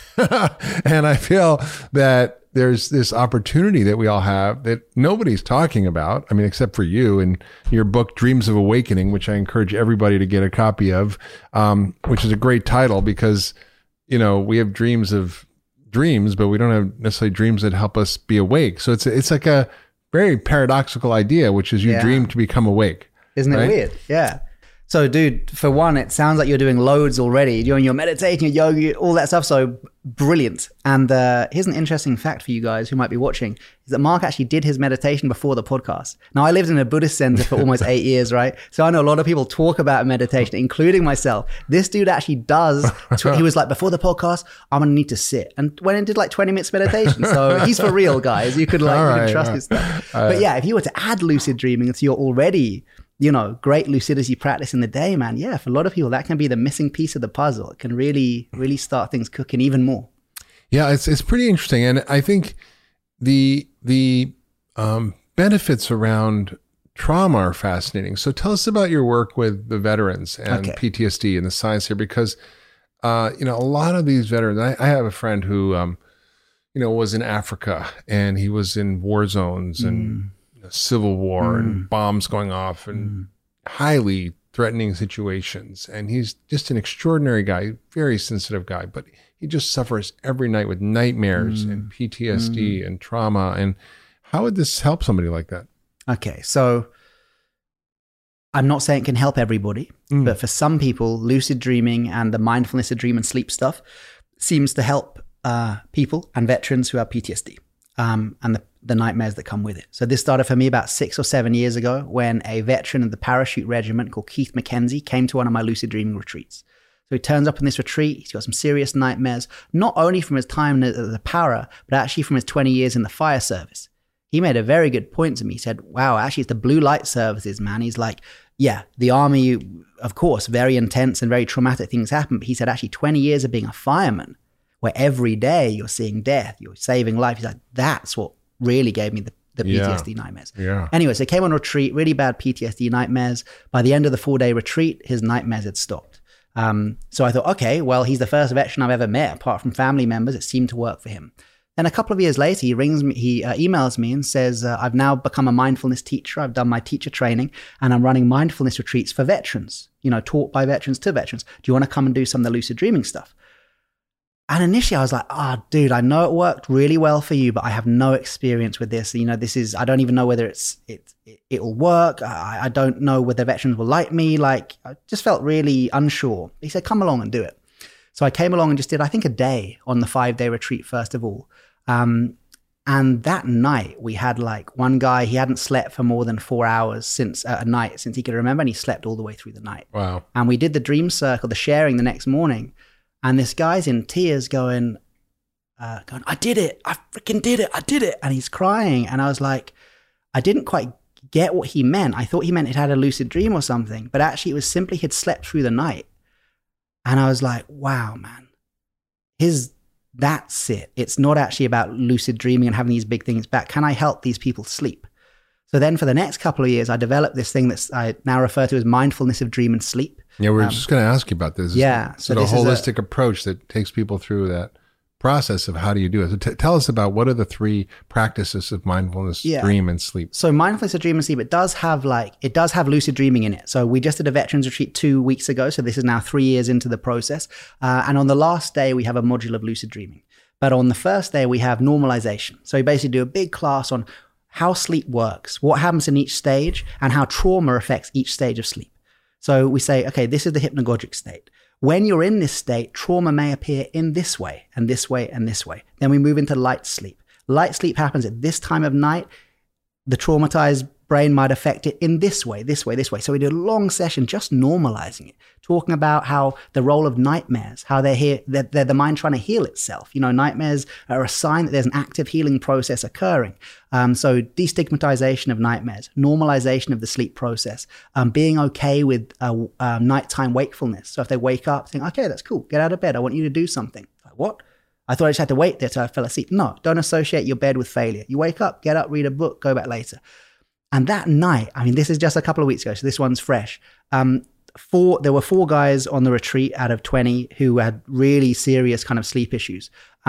And I feel that there's this opportunity that we all have that nobody's talking about. I mean, except for you and your book, Dreams of Awakening, which I encourage everybody to get a copy of, which is a great title because, we have dreams, but we don't have necessarily dreams that help us be awake. So it's like a very paradoxical idea, which is you dream to become awake. Isn't it weird? Yeah. So, dude, for one, it sounds like you're doing loads already. You're doing your meditating, your yoga, all that stuff. So brilliant. And here's an interesting fact for you guys who might be watching, is that Mark actually did his meditation before the podcast. Now, I lived in a Buddhist center for almost 8 years, right? So I know a lot of people talk about meditation, including myself. This dude actually does. He was like, before the podcast, I'm going to need to sit. And went and did like 20 minutes meditation. So he's for real, guys. You could you can trust his stuff. But yeah, if you were to add lucid dreaming to your already great lucidity practice in the day, man. Yeah, for a lot of people, that can be the missing piece of the puzzle. It can really, really start things cooking even more. Yeah, it's pretty interesting. And I think the benefits around trauma are fascinating. So tell us about your work with the veterans and PTSD and the science here, because, a lot of these veterans, I have a friend who, was in Africa and he was in war zones and civil war and bombs going off and highly threatening situations. And he's just an extraordinary guy, very sensitive guy, but he just suffers every night with nightmares and PTSD and trauma. And how would this help somebody like that? Okay. So I'm not saying it can help everybody, but for some people, lucid dreaming and the mindfulness of dream and sleep stuff seems to help people and veterans who have PTSD. And the nightmares that come with it. So this started for me about 6 or 7 years ago when a veteran of the parachute regiment called Keith McKenzie came to one of my lucid dreaming retreats. So he turns up in this retreat. He's got some serious nightmares, not only from his time as a para, but actually from his 20 years in the fire service. He made a very good point to me. He said, wow, actually it's the blue light services, man. He's like, yeah, the army, of course, very intense and very traumatic things happen. But he said, actually 20 years of being a fireman, where every day you're seeing death, you're saving life. He's like, that's what really gave me the PTSD nightmares. Yeah. Anyway, so he came on a retreat, really bad PTSD nightmares. By the end of the 4-day retreat, his nightmares had stopped. So I thought, okay, well, he's the first veteran I've ever met, apart from family members. It seemed to work for him. Then a couple of years later, he emails me and says, I've now become a mindfulness teacher. I've done my teacher training and I'm running mindfulness retreats for veterans, taught by veterans to veterans. Do you want to come and do some of the lucid dreaming stuff? And initially I was like, dude, I know it worked really well for you, but I have no experience with this. You know, I don't even know whether it'll work. I don't know whether veterans will like me. Like, I just felt really unsure. He said, come along and do it. So I came along and just did, I think, a day on the 5-day retreat, first of all. And that night we had like one guy, he hadn't slept for more than 4 hours since he could remember, and he slept all the way through the night. Wow. And we did the dream circle, the sharing the next morning. And this guy's in tears going, I did it. I freaking did it. I did it. And he's crying. And I was like, I didn't quite get what he meant. I thought he meant he'd had a lucid dream or something, but actually it was simply he'd slept through the night. And I was like, wow, man, that's it. It's not actually about lucid dreaming and having these big things back. Can I help these people sleep? So then for the next couple of years, I developed this thing that I now refer to as mindfulness of dream and sleep. Yeah, we're just going to ask you about this. Yeah. So a holistic approach that takes people through that process of how do you do it. So tell us about what are the 3 practices of mindfulness, dream, and sleep. So mindfulness of dream and sleep, it does have lucid dreaming in it. So we just did a veterans retreat 2 weeks ago. So this is now 3 years into the process. And on the last day, we have a module of lucid dreaming. But on the first day, we have normalization. So we basically do a big class on how sleep works, what happens in each stage, and how trauma affects each stage of sleep. So we say, okay, this is the hypnagogic state. When you're in this state, trauma may appear in this way, and this way, and this way. Then we move into light sleep. Light sleep happens at this time of night. The traumatized brain might affect it in this way, this way, this way. So we did a long session just normalizing it, talking about how the role of nightmares, how they're the mind trying to heal itself. You know, nightmares are a sign that there's an active healing process occurring. So destigmatization of nightmares, normalization of the sleep process, being okay with nighttime wakefulness. So if they wake up, think, okay, that's cool. Get out of bed. I want you to do something. Like, what? I thought I just had to wait there till I fell asleep. No, don't associate your bed with failure. You wake up, get up, read a book, go back later. And that night, I mean, this is just a couple of weeks ago, so this one's fresh. There were 4 guys on the retreat out of 20 who had really serious kind of sleep issues.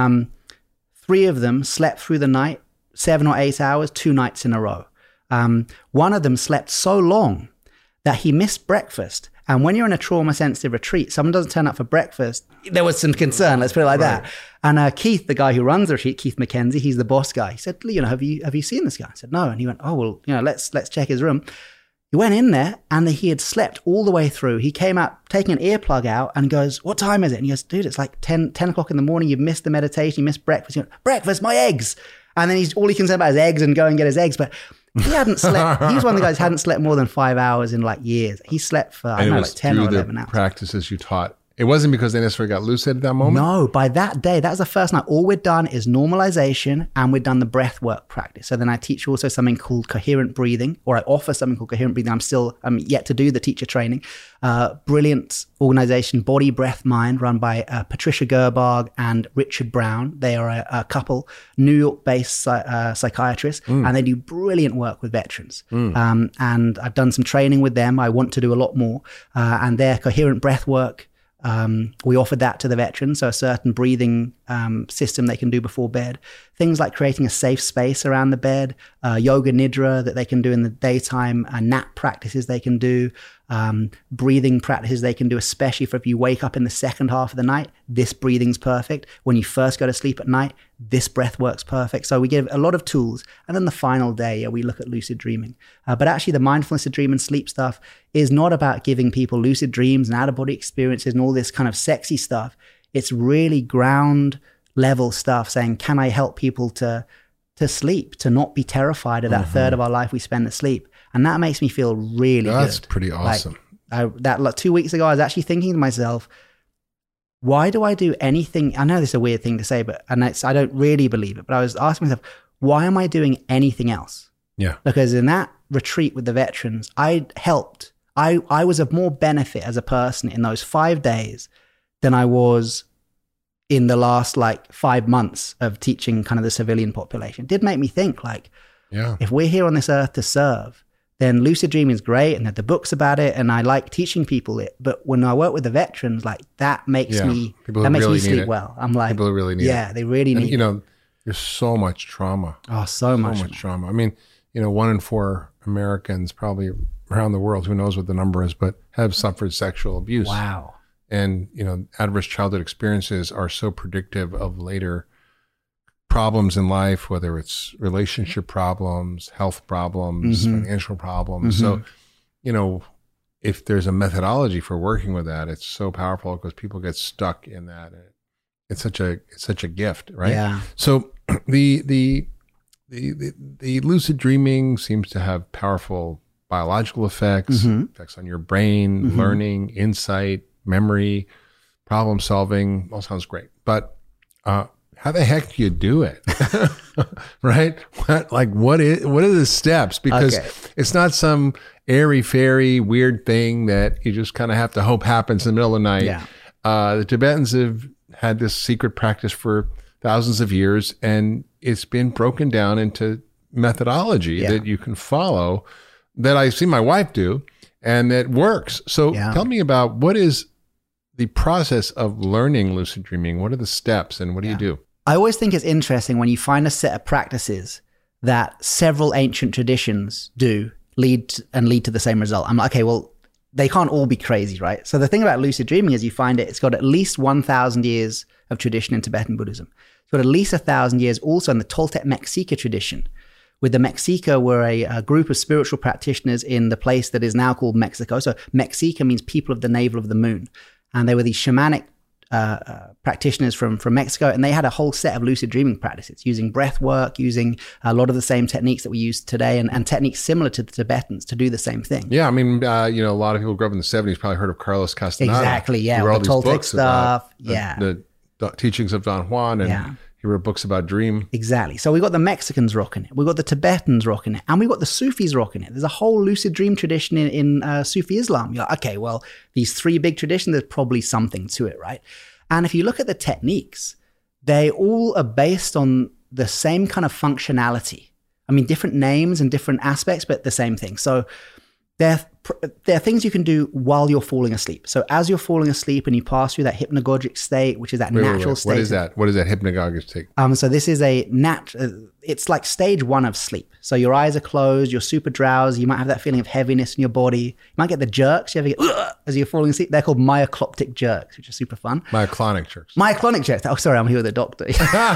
3 of them slept through the night, 7 or 8 hours, 2 nights in a row. One of them slept so long that he missed breakfast. And when you're in a trauma-sensitive retreat, someone doesn't turn up for breakfast, there was some concern, let's put it like that. And Keith, the guy who runs the retreat, Keith McKenzie, he's the boss guy. He said, you know, have you seen this guy? I said, no. And he went, oh, well, you know, let's check his room. He went in there and he had slept all the way through. He came out taking an earplug out and goes, what time is it? And he goes, dude, it's like 10 o'clock in the morning. You've missed the meditation. You missed breakfast. He went, breakfast, my eggs. And then all he can say about his eggs and go and get his eggs. But he hadn't slept. He was one of the guys who hadn't slept more than 5 hours in like years. He slept for, I don't know, like 10 or 11 hours. Practices you taught. It wasn't because they necessarily got lucid at that moment? No, by that day, that was the first night. All we'd done is normalization and we'd done the breath work practice. So then I teach also something called coherent breathing, or I offer something called coherent breathing. I'm yet to do the teacher training. Brilliant organization, Body, Breath, Mind, run by Patricia Gerbarg and Richard Brown. They are a couple, New York-based psychiatrists, and they do brilliant work with veterans. And I've done some training with them. I want to do a lot more. And their coherent breath work, we offered that to the veterans, so a certain breathing system they can do before bed. Things like creating a safe space around the bed, yoga nidra that they can do in the daytime, nap practices they can do, breathing practices they can do, especially for if you wake up in the second half of the night, this breathing's perfect. When you first go to sleep at night, this breath works perfect. So we give a lot of tools. And then the final day, we look at lucid dreaming. But actually the mindfulness of dream and sleep stuff is not about giving people lucid dreams and out-of-body experiences and all this kind of sexy stuff. It's really ground level stuff saying, can I help people to sleep, to not be terrified of that third of our life we spend asleep? And that makes me feel really good. That's pretty awesome. Like 2 weeks ago, I was actually thinking to myself, why do I do anything? I know this is a weird thing to say, but I don't really believe it, but I was asking myself, why am I doing anything else? Yeah. Because in that retreat with the veterans, I helped. I was of more benefit as a person in those 5 days than I was in the last like 5 months of teaching kind of the civilian population. It did make me think like, if we're here on this earth to serve, then lucid dreaming is great and the books about it and I like teaching people it. But when I work with the veterans, like that makes me sleep well. I'm like, people really need it. They really need it. You know, there's so much trauma. Oh, so much trauma. I mean, 1 in 4 Americans probably around the world, who knows what the number is, but have suffered sexual abuse. Wow. And, adverse childhood experiences are so predictive of later problems in life, whether it's relationship problems, health problems, financial problems. So, if there's a methodology for working with that, it's so powerful because people get stuck in that. It's such a gift, right? Yeah. So the lucid dreaming seems to have powerful biological effects, effects on your brain, learning, insight, memory, problem solving. All sounds great, but how the heck do you do it? Right? What are the steps? Because it's not some airy fairy weird thing that you just kind of have to hope happens in the middle of the night. Yeah. The Tibetans have had this secret practice for thousands of years, and it's been broken down into methodology that you can follow that I see my wife do, and that works. So tell me about what is the process of learning lucid dreaming? What are the steps and what do you do? I always think it's interesting when you find a set of practices that several ancient traditions do lead to the same result. I'm like, okay, well, they can't all be crazy, right? So the thing about lucid dreaming is you find it's got at least 1,000 years of tradition in Tibetan Buddhism. It's got at least 1,000 years also in the Toltec Mexica tradition. With the Mexica were a group of spiritual practitioners in the place that is now called Mexico. So Mexica means people of the navel of the moon. And they were these shamanic practitioners from Mexico, and they had a whole set of lucid dreaming practices using breath work, using a lot of the same techniques that we use today, and techniques similar to the Tibetans to do the same thing. Yeah, I mean, a lot of people who grew up in the 70s probably heard of Carlos Castaneda. Exactly, yeah, with the Toltec stuff, the teachings of Don Juan, and he wrote books about dream. Exactly. So we got the Mexicans rocking it, we got the Tibetans rocking it, and we got the Sufis rocking it. There's a whole lucid dream tradition in Sufi Islam. You're like, okay, well, these three big traditions, there's probably something to it, right? And if you look at the techniques, they all are based on the same kind of functionality. I mean, different names and different aspects, but the same thing. So there are things you can do while you're falling asleep. So as you're falling asleep and you pass through that hypnagogic state, which is that natural state. What is that? What is that hypnagogic state? So this is it's like stage one of sleep. So your eyes are closed, you're super drowsy, you might have that feeling of heaviness in your body. You might get the jerks, you ever get as you're falling asleep. They're called myocloptic jerks, which are super fun. Myoclonic jerks. Myoclonic jerks. Oh, sorry, I'm here with a doctor.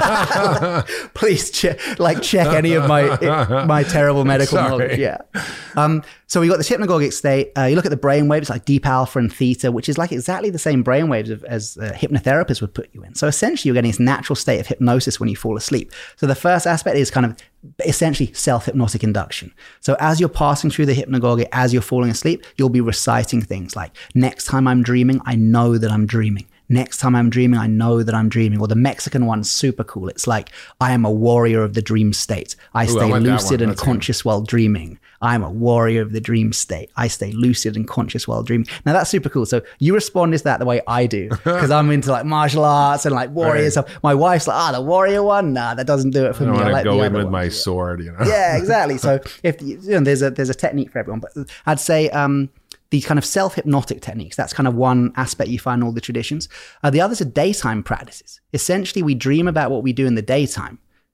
Please check any of my terrible medical knowledge. Yeah. So we got this hypnagogic state. You look at the brain waves like deep alpha and theta, which is like exactly the same brain waves as hypnotherapists would put you in. So essentially you're getting this natural state of hypnosis when you fall asleep. So the first aspect is kind of essentially self-hypnotic induction. So as you're passing through the hypnagogic, as you're falling asleep, you'll be reciting things like, next time I'm dreaming, I know that I'm dreaming. Next time I'm dreaming, I know that I'm dreaming. Or the Mexican one's super cool. It's like, I am a warrior of the dream state. I stay lucid and conscious while dreaming. I'm a warrior of the dream state. I stay lucid and conscious while dreaming. Now that's super cool. So you respond to that the way I do, because I'm into like martial arts and like warriors. Right. So my wife's like, the warrior one? Nah, that doesn't do it for me. I like go in with my sword, Yeah, exactly. So if there's a technique for everyone, but I'd say these kind of self-hypnotic techniques, that's kind of one aspect you find in all the traditions. The others are daytime practices. Essentially, we dream about what we do in the daytime,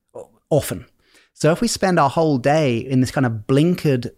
often. So if we spend our whole day in this kind of blinkered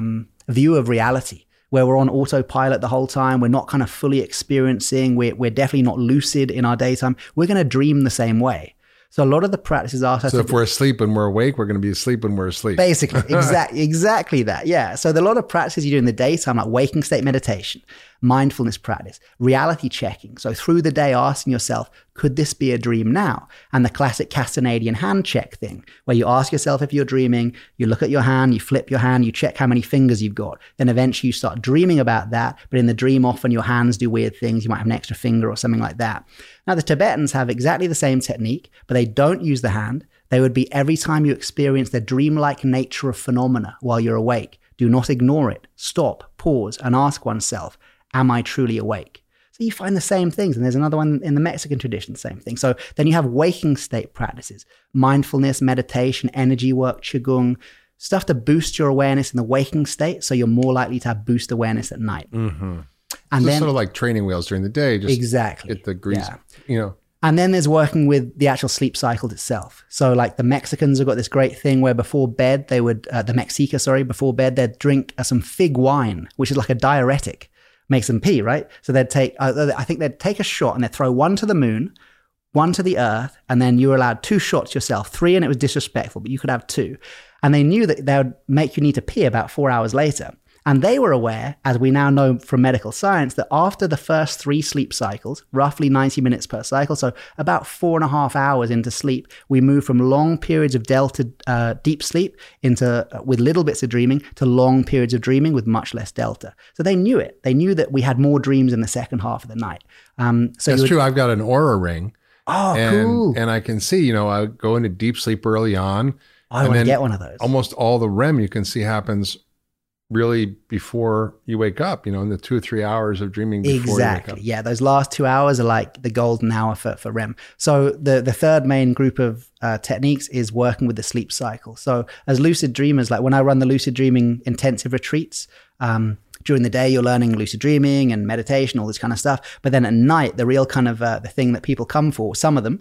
view of reality, where we're on autopilot the whole time, we're not kind of fully experiencing, we're definitely not lucid in our daytime, we're going to dream the same way. So a lot of the practices are... So if we're asleep and we're awake, we're going to be asleep when we're asleep. Basically, exactly that, yeah. So there are a lot of practices you do in the daytime, like waking state meditation, mindfulness practice, reality checking. So through the day, asking yourself, could this be a dream now? And the classic Castanedian hand check thing, where you ask yourself if you're dreaming, you look at your hand, you flip your hand, you check how many fingers you've got. Then eventually you start dreaming about that. But in the dream, often your hands do weird things. You might have an extra finger or something like that. Now, the Tibetans have exactly the same technique, but they don't use the hand. They would be every time you experience the dreamlike nature of phenomena while you're awake. Do not ignore it. Stop, pause, and ask oneself, am I truly awake? So you find the same things. And there's another one in the Mexican tradition, same thing. So then you have waking state practices, mindfulness, meditation, energy work, qigong, stuff to boost your awareness in the waking state. So you're more likely to have boost awareness at night. Mm-hmm. And so then sort of like training wheels during the day, just exactly get the grease, And then there's working with the actual sleep cycle itself. So like the Mexicans have got this great thing where before bed, they would, before bed, they'd drink some fig wine, which is like a diuretic. makes them pee, right? So they'd take, I think they'd take a shot and they'd throw one to the moon, one to the earth, and then you were allowed 2 shots yourself, 3, and it was disrespectful, but you could have 2. And they knew that they would make you need to pee about 4 hours later. And they were aware, as we now know from medical science, that after the first 3 sleep cycles, roughly 90 minutes per cycle, so about 4.5 hours into sleep, we move from long periods of delta deep sleep into with little bits of dreaming to long periods of dreaming with much less delta. So they knew it. They knew that we had more dreams in the second half of the night. That's true. I've got an Oura ring. Oh, cool. And I can see, I go into deep sleep early on. I want to get one of those. Almost all the REM you can see happens really before you wake up, in the 2 or 3 hours of dreaming before you wake up. Yeah, those last 2 hours are like the golden hour for REM. So the third main group of techniques is working with the sleep cycle. So as lucid dreamers, like when I run the lucid dreaming intensive retreats, during the day, you're learning lucid dreaming and meditation, all this kind of stuff. But then at night, the real kind of the thing that people come for, some of them,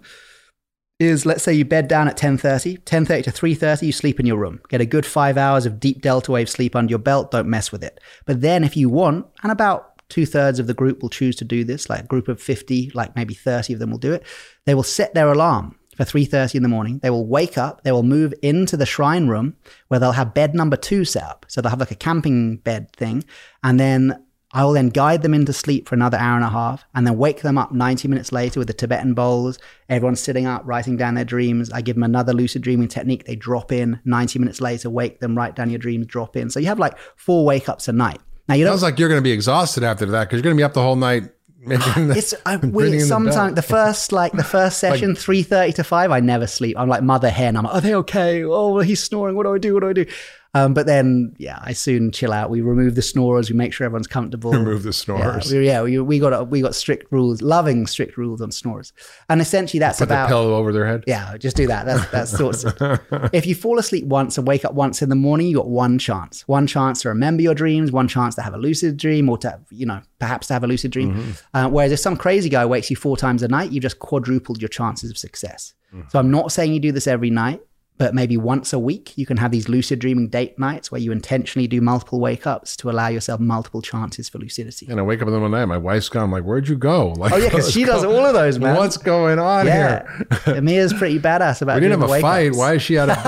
is let's say you bed down at 10:30 to 3:30, you sleep in your room. Get a good 5 hours of deep delta wave sleep under your belt. Don't mess with it. But then if you want, and about 2/3 of the group will choose to do this, like a group of 50, like maybe 30 of them will do it. They will set their alarm for 3:30 in the morning. They will wake up. They will move into the shrine room where they'll have bed number 2 set up. So they'll have like a camping bed thing. And then I will then guide them into sleep for another hour and a half and then wake them up 90 minutes later with the Tibetan bowls. Everyone's sitting up, writing down their dreams. I give them another lucid dreaming technique. They drop in 90 minutes later, wake them, write down your dreams, drop in. So you have like 4 wake ups a night. Now you sounds like you're going to be exhausted after that because you're going to be up the whole night. It's weird. Sometimes the first session, 3:30 to 5, I never sleep. I'm like mother hen. I'm like, are they okay? Oh, he's snoring. What do I do? But then, I soon chill out. We remove the snorers. We make sure everyone's comfortable. Remove the snorers. We got strict rules, loving strict rules on snorers. And essentially that's Put the pillow over their head. Yeah, just do that. That's sorts of If you fall asleep once and wake up once in the morning, you got one chance. One chance to remember your dreams, one chance to have a lucid dream or to, perhaps to have a lucid dream. Mm-hmm. Whereas if some crazy guy wakes you 4 times a night, you've just quadrupled your chances of success. Mm-hmm. So I'm not saying you do this every night, but maybe once a week, you can have these lucid dreaming date nights where you intentionally do multiple wake-ups to allow yourself multiple chances for lucidity. And I wake up in the middle of the night, my wife's gone, I'm like, where'd you go? Like, because she does all of those, man. What's going on here? Amir's pretty badass about We didn't have a fight. Wake-ups. Why is she out of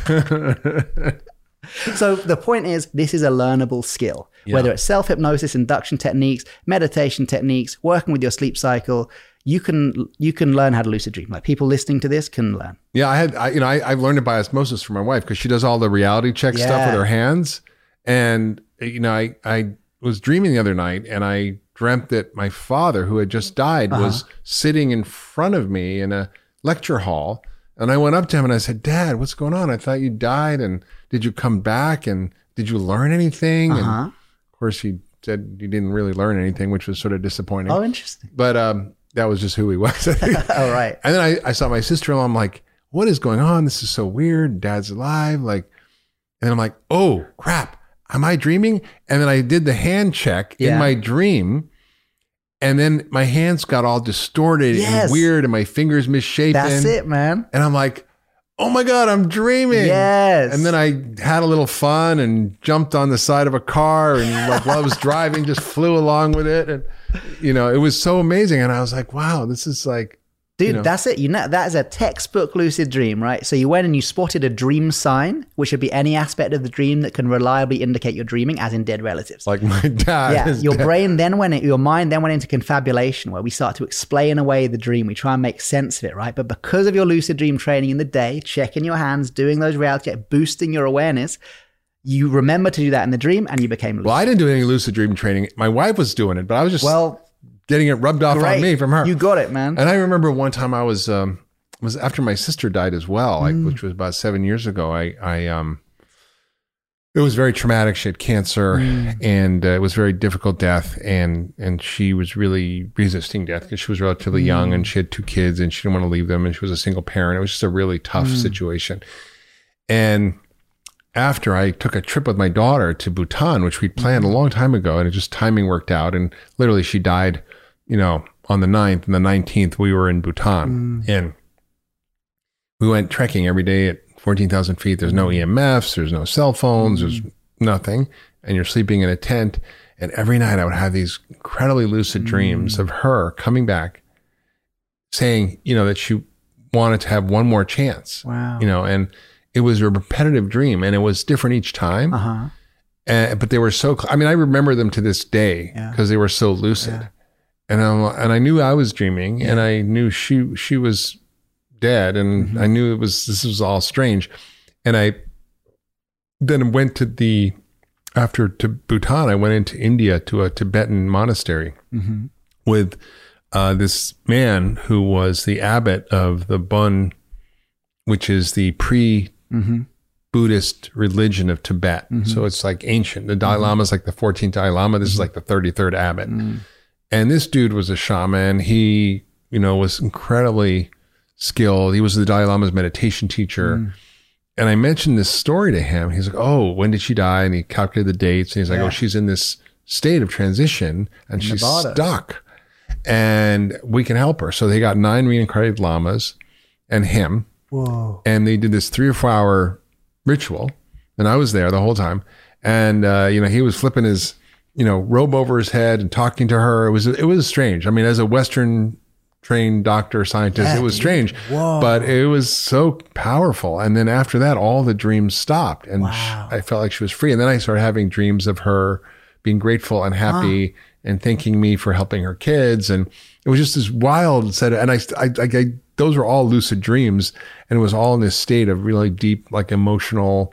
bed? So the point is, this is a learnable skill. Yeah. Whether it's self-hypnosis, induction techniques, meditation techniques, working with your sleep cycle, you can learn how to lucid dream. Like people listening to this can learn. Yeah, I've learned it by osmosis from my wife because she does all the reality check stuff with her hands. And I was dreaming the other night and I dreamt that my father, who had just died, was sitting in front of me in a lecture hall. And I went up to him and I said, Dad, what's going on? I thought you died. And did you come back? And did you learn anything? And of course, he said he didn't really learn anything, which was sort of disappointing. Oh, interesting. But that was just who he was. Oh, right. And then I saw my sister-in-law. I'm like, what is going on? This is so weird. Dad's alive. And I'm like, oh, crap. Am I dreaming? And then I did the hand check in my dream. And then my hands got all distorted and weird and my fingers misshapen. That's it, man. And I'm like, oh my God, I'm dreaming. Yes. And then I had a little fun and jumped on the side of a car and while I was driving, just flew along with it. And, it was so amazing. And I was like, wow, this is like, dude, that's it. That is a textbook lucid dream, right? So you went and you spotted a dream sign, which would be any aspect of the dream that can reliably indicate you're dreaming, as in dead relatives. Like my dad. Yeah, your mind then went into confabulation, where we start to explain away the dream. We try and make sense of it, right? But because of your lucid dream training in the day, checking your hands, doing those reality checks, boosting your awareness, you remember to do that in the dream, and you became lucid. Well, I didn't do any lucid dream training. My wife was doing it, but I was just getting it rubbed off on me from her. You got it, man. And I remember one time I was after my sister died as well, which was about 7 years ago. It was very traumatic. She had cancer, and it was a very difficult death. And she was really resisting death because she was relatively young, and she had 2 kids, and she didn't want to leave them, and she was a single parent. It was just a really tough situation. And after I took a trip with my daughter to Bhutan, which we'd planned a long time ago, and it just timing worked out, and literally she died, on the 9th, and the 19th we were in Bhutan, and we went trekking every day at 14,000 feet. There's no EMFs, there's no cell phones, there's nothing, and you're sleeping in a tent. And every night I would have these incredibly lucid dreams of her coming back saying, that she wanted to have one more chance. Wow. And it was a repetitive dream and it was different each time. Uh-huh. But they were so, I remember them to this day because they were so lucid. Yeah. And I knew I was dreaming and I knew she was dead and I knew this was all strange. And I then went after to Bhutan, I went into India to a Tibetan monastery with this man who was the abbot of the Bon, which is the pre-Buddhist religion of Tibet. So it's like ancient. The Dalai Lama is like the 14th Dalai Lama. This is like the 33rd abbot. And this dude was a shaman. He, was incredibly skilled. He was the Dalai Lama's meditation teacher. And I mentioned this story to him. He's like, oh, when did she die? And he calculated the dates. And he's like, oh, she's in this state of transition and she's stuck and we can help her. So they got 9 reincarnated lamas and him. Whoa. And they did this 3 or 4 hour ritual. And I was there the whole time. And, he was flipping his, robe over his head and talking to her. It was strange. As a Western trained doctor, scientist, it was strange, but it was so powerful. And then after that, all the dreams stopped and I felt like she was free. And then I started having dreams of her being grateful and happy and thanking me for helping her kids. And it was just this wild set of, and I those were all lucid dreams. And it was all in this state of really deep, like emotional,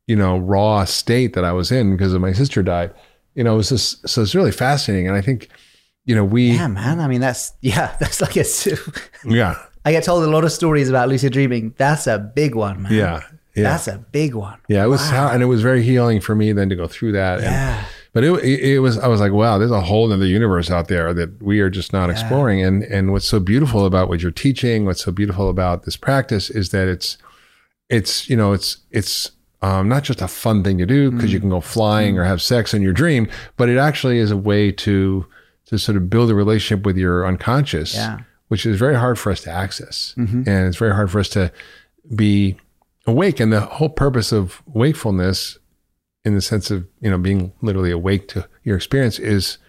raw state that I was in because of my sister died. It was just, so it's really fascinating. And I think, yeah, man. That's like yeah. I get told a lot of stories about lucid dreaming. That's a big one, man. Yeah. That's a big one. Yeah. It was and it was very healing for me then to go through that. Yeah. But it was, I was like, wow, there's a whole other universe out there that we are just not exploring. And what's so beautiful about what you're teaching, what's so beautiful about this practice is that it's not just a fun thing to do because you can go flying or have sex in your dream, but it actually is a way to sort of build a relationship with your unconscious, which is very hard for us to access. And it's very hard for us to be awake. And the whole purpose of wakefulness in the sense of, being literally awake to your experience is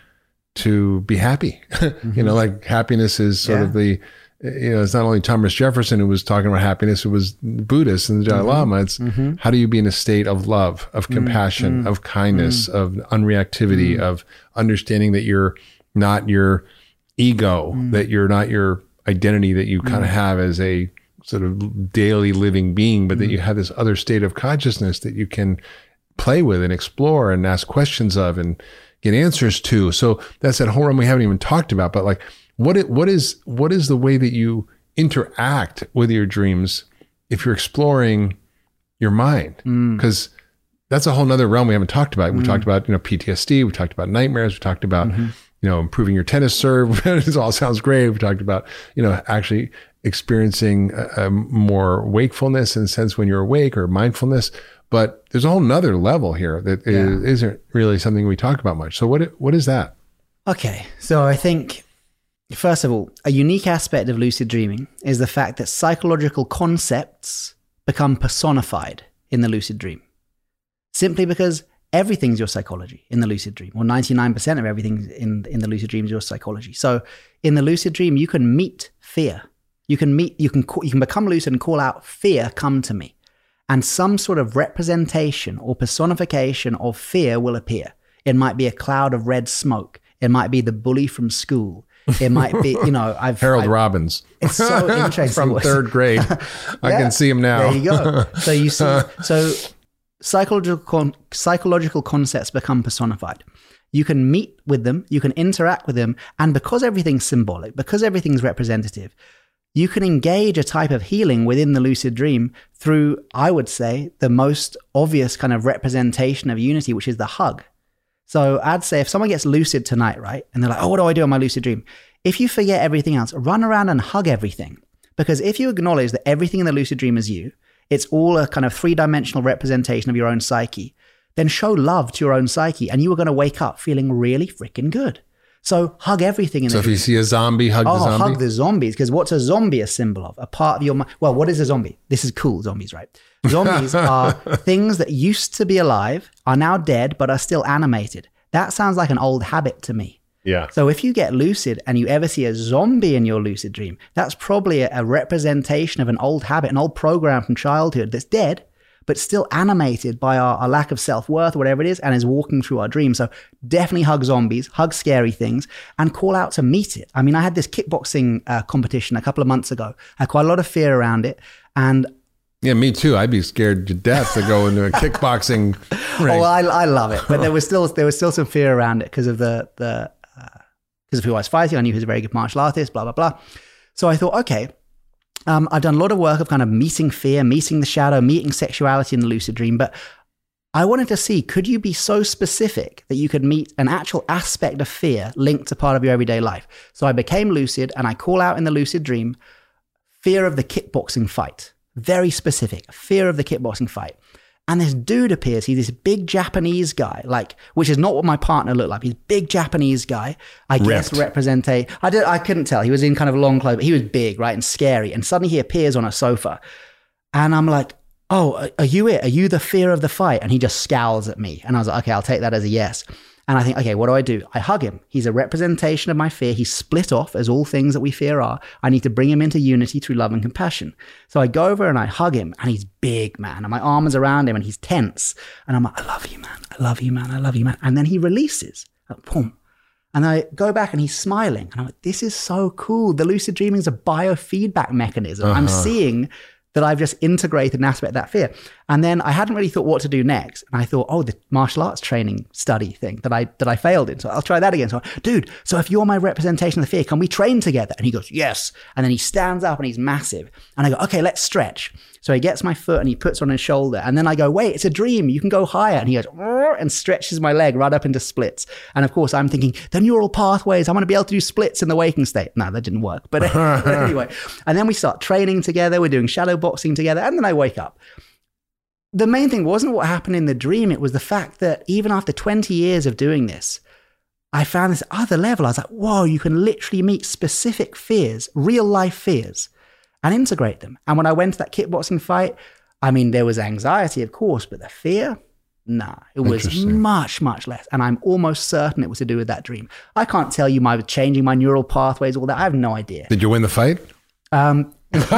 to be happy. Like happiness is sort of the, it's not only Thomas Jefferson who was talking about happiness, it was Buddhists and the Dalai Lama. It's how do you be in a state of love, of compassion, of kindness, of unreactivity, of understanding that you're not your ego, that you're not your identity that you kind of have as a sort of daily living being, but that you have this other state of consciousness that you can play with and explore and ask questions of and get answers to. So that's that whole realm we haven't even talked about, but like, what is the way that you interact with your dreams if you're exploring your mind? Because that's a whole nother realm we haven't talked about. We talked about, PTSD. We talked about nightmares. We talked about, improving your tennis serve. It all sounds great. We talked about, actually experiencing a more wakefulness in a sense when you're awake or mindfulness. But there's a whole nother level here that isn't really something we talk about much. So what is that? Okay. So I think, first of all, a unique aspect of lucid dreaming is the fact that psychological concepts become personified in the lucid dream. Simply because everything's your psychology in the lucid dream, or 99% of everything in the lucid dream is your psychology. So in the lucid dream, you can meet fear. You can become lucid and call out, fear, come to me. And some sort of representation or personification of fear will appear. It might be a cloud of red smoke. It might be the bully from school. It might be, Harold Robbins. It's so interesting. From 3rd grade. I can see him now. There you go. So you see, psychological concepts become personified. You can meet with them, you can interact with them, and because everything's symbolic, because everything's representative, you can engage a type of healing within the lucid dream through, I would say, the most obvious kind of representation of unity, which is the hug. So I'd say if someone gets lucid tonight, right, and they're like, oh, what do I do in my lucid dream? If you forget everything else, run around and hug everything. Because if you acknowledge that everything in the lucid dream is you, it's all a kind of 3-dimensional representation of your own psyche, then show love to your own psyche and you are going to wake up feeling really freaking good. So hug everything in the dream. So if you see a zombie, hug the zombie? Hug the zombies, because what's a zombie a symbol of? A part of your mind. Well, what is a zombie? This is cool, zombies, right? Zombies are things that used to be alive, are now dead, but are still animated. That sounds like an old habit to me. Yeah. So if you get lucid and you ever see a zombie in your lucid dream, that's probably a representation of an old habit, an old program from childhood that's dead, but still animated by our lack of self-worth or whatever it is, and is walking through our dreams. So definitely hug zombies, hug scary things, and call out to meet it. I mean, I had this kickboxing competition a couple of months ago. I had quite a lot of fear around it. And yeah, me too. I'd be scared to death to go into a kickboxing ring. Oh, I love it. But there was still some fear around it because of because of who I was fighting. I knew he was a very good martial artist, blah, blah, blah. So I thought, okay, I've done a lot of work of kind of meeting fear, meeting the shadow, meeting sexuality in the lucid dream. But I wanted to see, could you be so specific that you could meet an actual aspect of fear linked to part of your everyday life? So I became lucid and I call out in the lucid dream, fear of the kickboxing fight. Very specific, fear of the kickboxing fight. And this dude appears. He's this big Japanese guy, which is not what my partner looked like. He's a big Japanese guy. I guess I couldn't tell. He was in kind of long clothes, but he was big, right, and scary. And suddenly he appears on a sofa. And I'm like, oh, are you it? Are you the fear of the fight? And he just scowls at me. And I was like, okay, I'll take that as a yes. And I think, okay, what do? I hug him. He's a representation of my fear. He's split off, as all things that we fear are. I need to bring him into unity through love and compassion. So I go over and I hug him, and he's big, man. And my arm is around him, and he's tense. And I'm like, I love you, man. I love you, man. I love you, man. And then he releases. Like, boom. And I go back, and he's smiling. And I'm like, this is so cool. The lucid dreaming is a biofeedback mechanism. I'm seeing that I've just integrated an aspect of that fear. And then I hadn't really thought what to do next. And I thought, oh, the martial arts training study thing that I failed in. So I'll try that again. So, dude, so if you're my representation of the fear, can we train together? And he goes, yes. And then he stands up and he's massive. And I go, okay, let's stretch. So he gets my foot and he puts it on his shoulder. And then I go, wait, it's a dream. You can go higher. And he goes, and stretches my leg right up into splits. And of course, I'm thinking, the neural pathways, I'm going to be able to do splits in the waking state. No, that didn't work. But anyway, and then we start training together. We're doing shadow boxing together. And then I wake up. The main thing wasn't what happened in the dream. It was the fact that even after 20 years of doing this, I found this other level. I was like, whoa, you can literally meet specific fears, real life fears, and integrate them. And when I went to that kickboxing fight, I mean, there was anxiety, of course, but the fear, nah, it was much, much less. And I'm almost certain it was to do with that dream. I can't tell you changing my neural pathways, all that. I have no idea. Did you win the fight? Okay.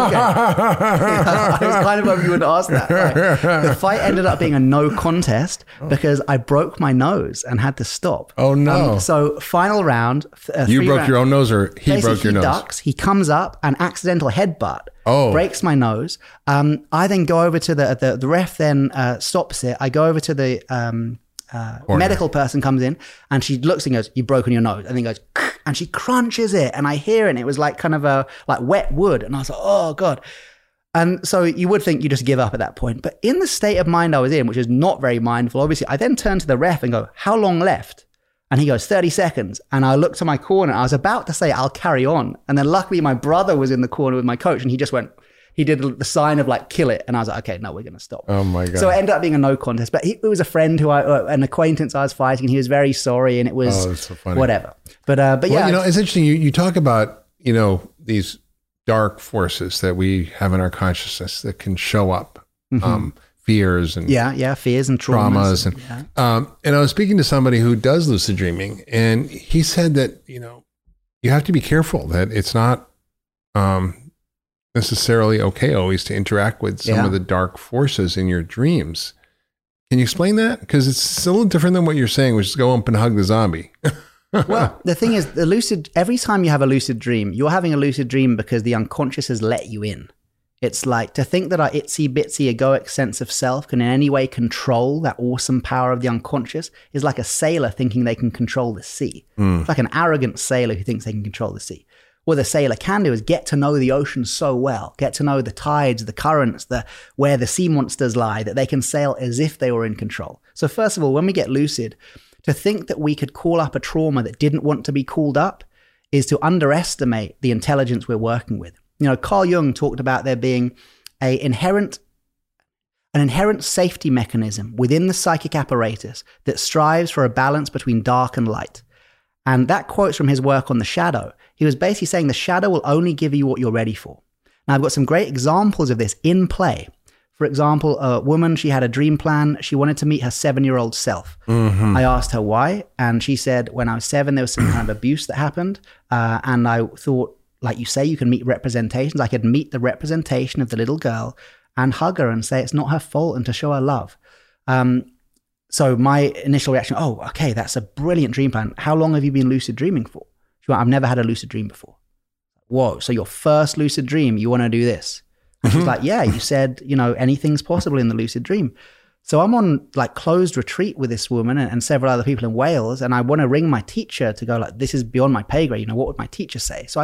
I was kind of hoping you would ask that. Right. The fight ended up being a no contest because I broke my nose and had to stop. Oh no! So final round. You broke your own nose, or he broke your nose? He ducks. He comes up, an accidental headbutt. Breaks my nose. I then go over to the ref. Then stops it. I go over to the medical person comes in, and she looks and goes, "You've broken your nose," and then goes. And she crunches it, and I hear it, and it was like kind of like wet wood. And I was like, oh, God. And so you would think you just give up at that point. But in the state of mind I was in, which is not very mindful, obviously, I then turned to the ref and go, how long left? And he goes, 30 seconds. And I looked to my corner. I was about to say, I'll carry on. And then luckily my brother was in the corner with my coach, and he just went, he did the sign of like, kill it. And I was like, okay, no, we're going to stop. Oh my God. So it ended up being a no contest, but it was a friend an acquaintance I was fighting, and he was very sorry, and it was so funny. Whatever. But yeah. You know, it's interesting. You talk about, you know, these dark forces that we have in our consciousness that can show up, fears and fears and traumas. And I was speaking to somebody who does lucid dreaming, and he said that, you know, you have to be careful that it's not, necessarily okay always to interact with some of the dark forces in your dreams. Can you explain that? Because it's a little different than what you're saying, which is go up and hug the zombie. Well, the thing is, every time you have a lucid dream, you're having a lucid dream because the unconscious has let you in. It's like to think that our itsy bitsy egoic sense of self can in any way control that awesome power of the unconscious is like a sailor thinking they can control the sea. It's like an arrogant sailor who thinks they can control the sea. What a sailor can do is get to know the ocean so well, get to know the tides, the currents, where the sea monsters lie, that they can sail as if they were in control. So first of all, when we get lucid, to think that we could call up a trauma that didn't want to be called up is to underestimate the intelligence we're working with. You know, Carl Jung talked about there being an inherent safety mechanism within the psychic apparatus that strives for a balance between dark and light. And that quote's from his work on the shadow. He was basically saying the shadow will only give you what you're ready for. Now, I've got some great examples of this in play. For example, a woman, she had a dream plan. She wanted to meet her 7-year-old self. I asked her why. And she said, when I was 7, there was some kind of abuse that happened. And I thought, like you say, you can meet representations. I could meet the representation of the little girl and hug her and say it's not her fault and to show her love. So my initial reaction, oh, okay, that's a brilliant dream plan. How long have you been lucid dreaming for? She went, I've never had a lucid dream before. Whoa, so your first lucid dream, you want to do this? And she's like, yeah, you said, anything's possible in the lucid dream. So I'm on like closed retreat with this woman and several other people in Wales. And I want to ring my teacher to go like, this is beyond my pay grade. What would my teacher say? So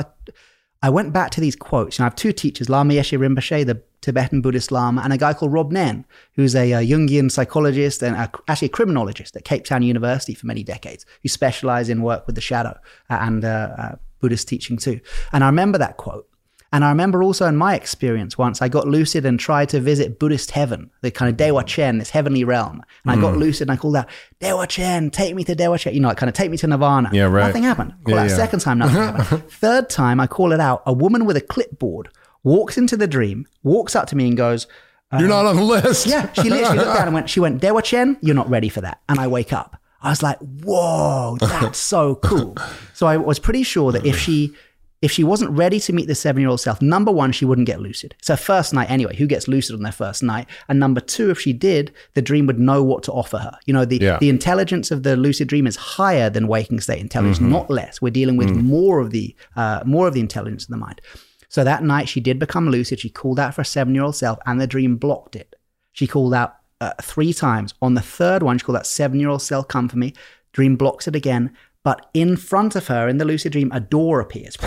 I went back to these quotes. I have 2 teachers, Lama Yeshe Rinpoche, the Tibetan Buddhist Lama, and a guy called Rob Nairn, who's a Jungian psychologist and actually a criminologist at Cape Town University for many decades, who specialized in work with the shadow and Buddhist teaching too. And I remember that quote. And I remember also in my experience once, I got lucid and tried to visit Buddhist heaven, the kind of Dewa Chen, this heavenly realm. And I got lucid and I called out, Dewa Chen, take me to Dewa Chen. Kind of take me to Nirvana. Yeah, right. Nothing happened. Call out second time, nothing happened. Third time, I call it out. A woman with a clipboard walks into the dream, walks up to me and goes, you're not on the list. Yeah, she literally looked down and went, Dewa Chen, you're not ready for that. And I wake up. I was like, whoa, that's so cool. So I was pretty sure that if she wasn't ready to meet the 7-year-old self, number one, she wouldn't get lucid. It's her first night anyway. Who gets lucid on their first night? And number two, if she did, the dream would know what to offer her. The intelligence of the lucid dream is higher than waking state intelligence, not less. We're dealing with more of the intelligence of the mind. So that night she did become lucid. She called out for a 7-year-old self and the dream blocked it. She called out 3 times. On the third one, she called out 7-year-old self, come for me. Dream blocks it again. But in front of her, in the lucid dream, a door appears.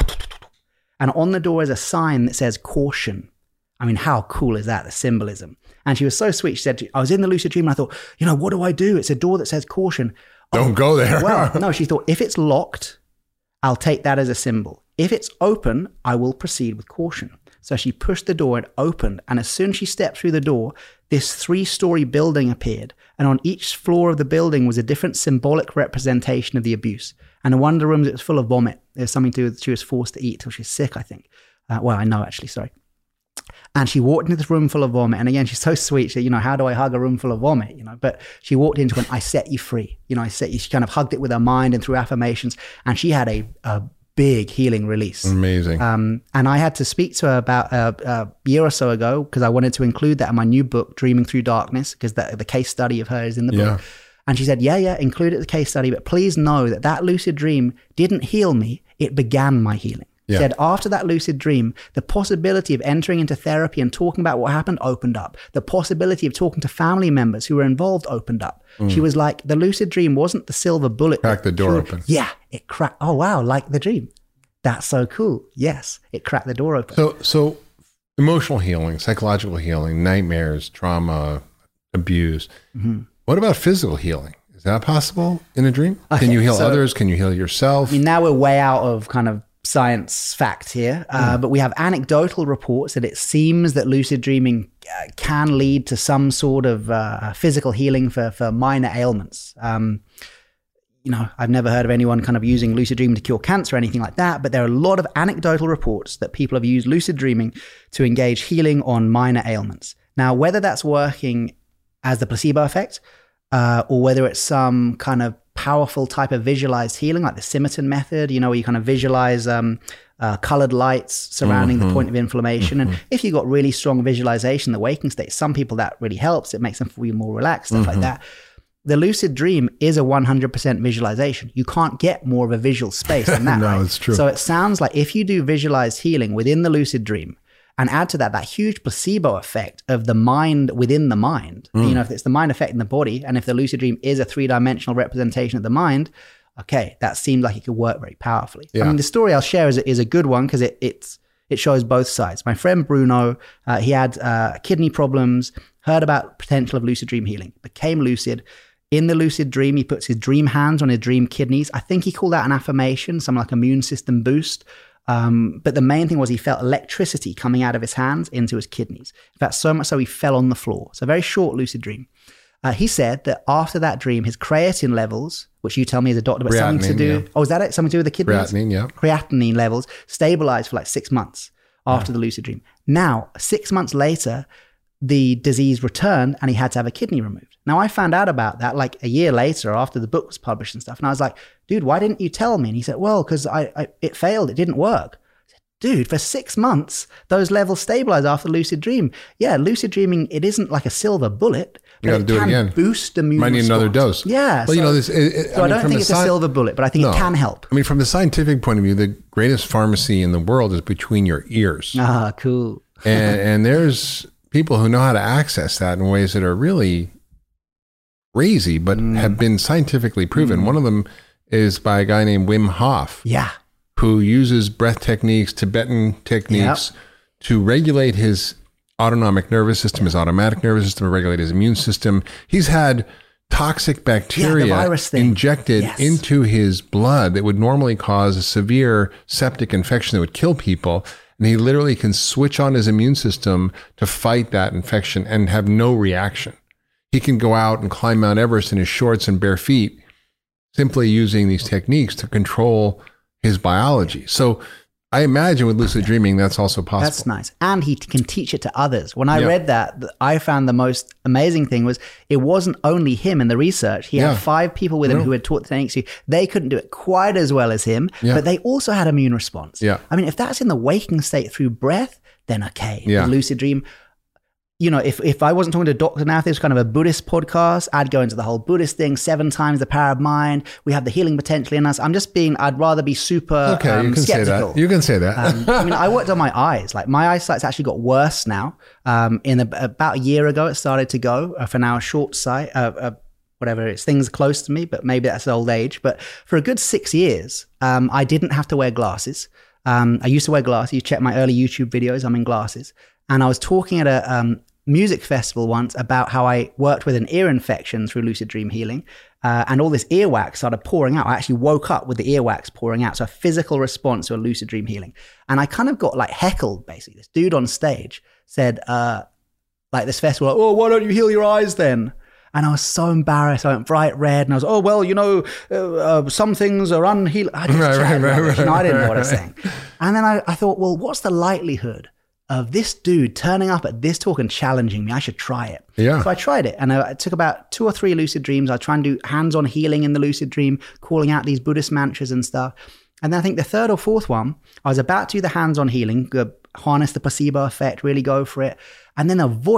And on the door is a sign that says caution. I mean, how cool is that, the symbolism? And she was so sweet. She said, I was in the lucid dream and I thought, what do I do? It's a door that says caution. Don't go there. Well, no, she thought, if it's locked, I'll take that as a symbol. If it's open, I will proceed with caution. So she pushed the door, it opened. And as soon as she stepped through the door, this 3-story building appeared. And on each floor of the building was a different symbolic representation of the abuse. And in one of the rooms, it was full of vomit. There's something to do with she was forced to eat till she's sick, I think. I know actually, sorry. And she walked into this room full of vomit. And again, she's so sweet. She said, how do I hug a room full of vomit? But she walked into it, I set you free. She kind of hugged it with her mind and through affirmations. And she had a big healing release. Amazing. And I had to speak to her about a year or so ago because I wanted to include that in my new book, Dreaming Through Darkness, because the case study of her is in the book. And she said, include it in the case study, but please know that lucid dream didn't heal me. It began my healing. She said, after that lucid dream, the possibility of entering into therapy and talking about what happened opened up. The possibility of talking to family members who were involved opened up. She was like, the lucid dream wasn't the silver bullet. Cracked the door open. Yeah, it cracked. Oh, wow, like the dream. That's so cool. Yes, it cracked the door open. So emotional healing, psychological healing, nightmares, trauma, abuse. What about physical healing? Is that possible in a dream? Can you heal others? Can you heal yourself? I mean, now we're way out of kind of science fact here, but we have anecdotal reports that it seems that lucid dreaming can lead to some sort of physical healing for minor ailments. I've never heard of anyone kind of using lucid dreaming to cure cancer or anything like that, but there are a lot of anecdotal reports that people have used lucid dreaming to engage healing on minor ailments. Now, whether that's working as the placebo effect or whether it's some kind of powerful type of visualized healing, like the Simerton method, where you kind of visualize colored lights surrounding the point of inflammation. And if you've got really strong visualization, the waking state, some people that really helps. It makes them feel more relaxed, stuff like that. The lucid dream is a 100% visualization. You can't get more of a visual space than that. No, right? it's true. So it sounds like if you do visualized healing within the lucid dream, and add to that huge placebo effect of the mind within the mind. If it's the mind affecting the body, and if the lucid dream is a 3-dimensional representation of the mind, okay, that seems like it could work very powerfully. Yeah. I mean, the story I'll share is a good one because it shows both sides. My friend Bruno, he had kidney problems, heard about potential of lucid dream healing, became lucid. In the lucid dream, he puts his dream hands on his dream kidneys. I think he called that an affirmation, some like immune system boost. But the main thing was he felt electricity coming out of his hands into his kidneys. In fact, so much so he fell on the floor. It's a very short lucid dream. He said that after that dream, his creatine levels, which you tell me as a doctor, but something to do... Yeah. Oh, is that it? Something to do with the kidneys? Creatinine, yeah. Creatinine levels stabilized for like 6 months after the lucid dream. Now, 6 months later, the disease returned and he had to have a kidney removed. Now, I found out about that like a year later after the book was published and stuff. And I was like, dude, why didn't you tell me? And he said, well, because it failed. It didn't work. I said, dude, for 6 months, those levels stabilized after lucid dream. Yeah, lucid dreaming, it isn't like a silver bullet. You got to do it again. Boost immune Might need response. another dose. Yeah. Well, so I don't think it's a silver bullet, but I think it can help. I mean, from the scientific point of view, the greatest pharmacy in the world is between your ears. Ah, cool. and there's people who know how to access that in ways that are really crazy, but have been scientifically proven. One of them is by a guy named Wim Hof. Yeah. Who uses breath techniques, Tibetan techniques to regulate his autonomic nervous system, his automatic nervous system, to regulate his immune system. He's had toxic bacteria injected into his blood that would normally cause a severe septic infection that would kill people. And he literally can switch on his immune system to fight that infection and have no reaction. He can go out and climb Mount Everest in his shorts and bare feet, simply using these techniques to control his biology. So I imagine with lucid dreaming, that's also possible. That's nice. And he can teach it to others. When I read that, I found the most amazing thing was it wasn't only him in the research. He had 5 people with him who had taught the techniques. They couldn't do it quite as well as him, but they also had immune response. Yeah. I mean, if that's in the waking state through breath, then okay. Yeah. The lucid dream. You know, if I wasn't talking to a doctor now, if this was kind of a Buddhist podcast, I'd go into the whole Buddhist thing, 7 times the power of mind. We have the healing potential in us. I'd rather be super you can skeptical. say that. You can say that. I mean, I worked on my eyes. Like my eyesight's actually got worse now. About a year ago, it started to go for now a short sight, whatever it's things close to me, but maybe that's old age. But for a good 6 years, I didn't have to wear glasses. I used to wear glasses. You check my early YouTube videos, I'm in glasses. And I was talking at a music festival once about how I worked with an ear infection through lucid dream healing, and all this earwax started pouring out. I actually woke up with the earwax pouring out. So a physical response to a lucid dream healing. And I kind of got like heckled, basically. This dude on stage said, like this festival, oh, why don't you heal your eyes then? And I was so embarrassed. I went bright red and I was, oh, well, you know, some things are unhealed. I just I didn't know what I was saying. And then I thought, well, what's the likelihood of this dude turning up at this talk and challenging me? I should try it. Yeah. So I tried it, and I took about 2 or 3 lucid dreams. I try and do hands-on healing in the lucid dream, calling out these Buddhist mantras and stuff. And then I think the 3rd or 4th one, I was about to do the hands-on healing, harness the placebo effect, really go for it. And then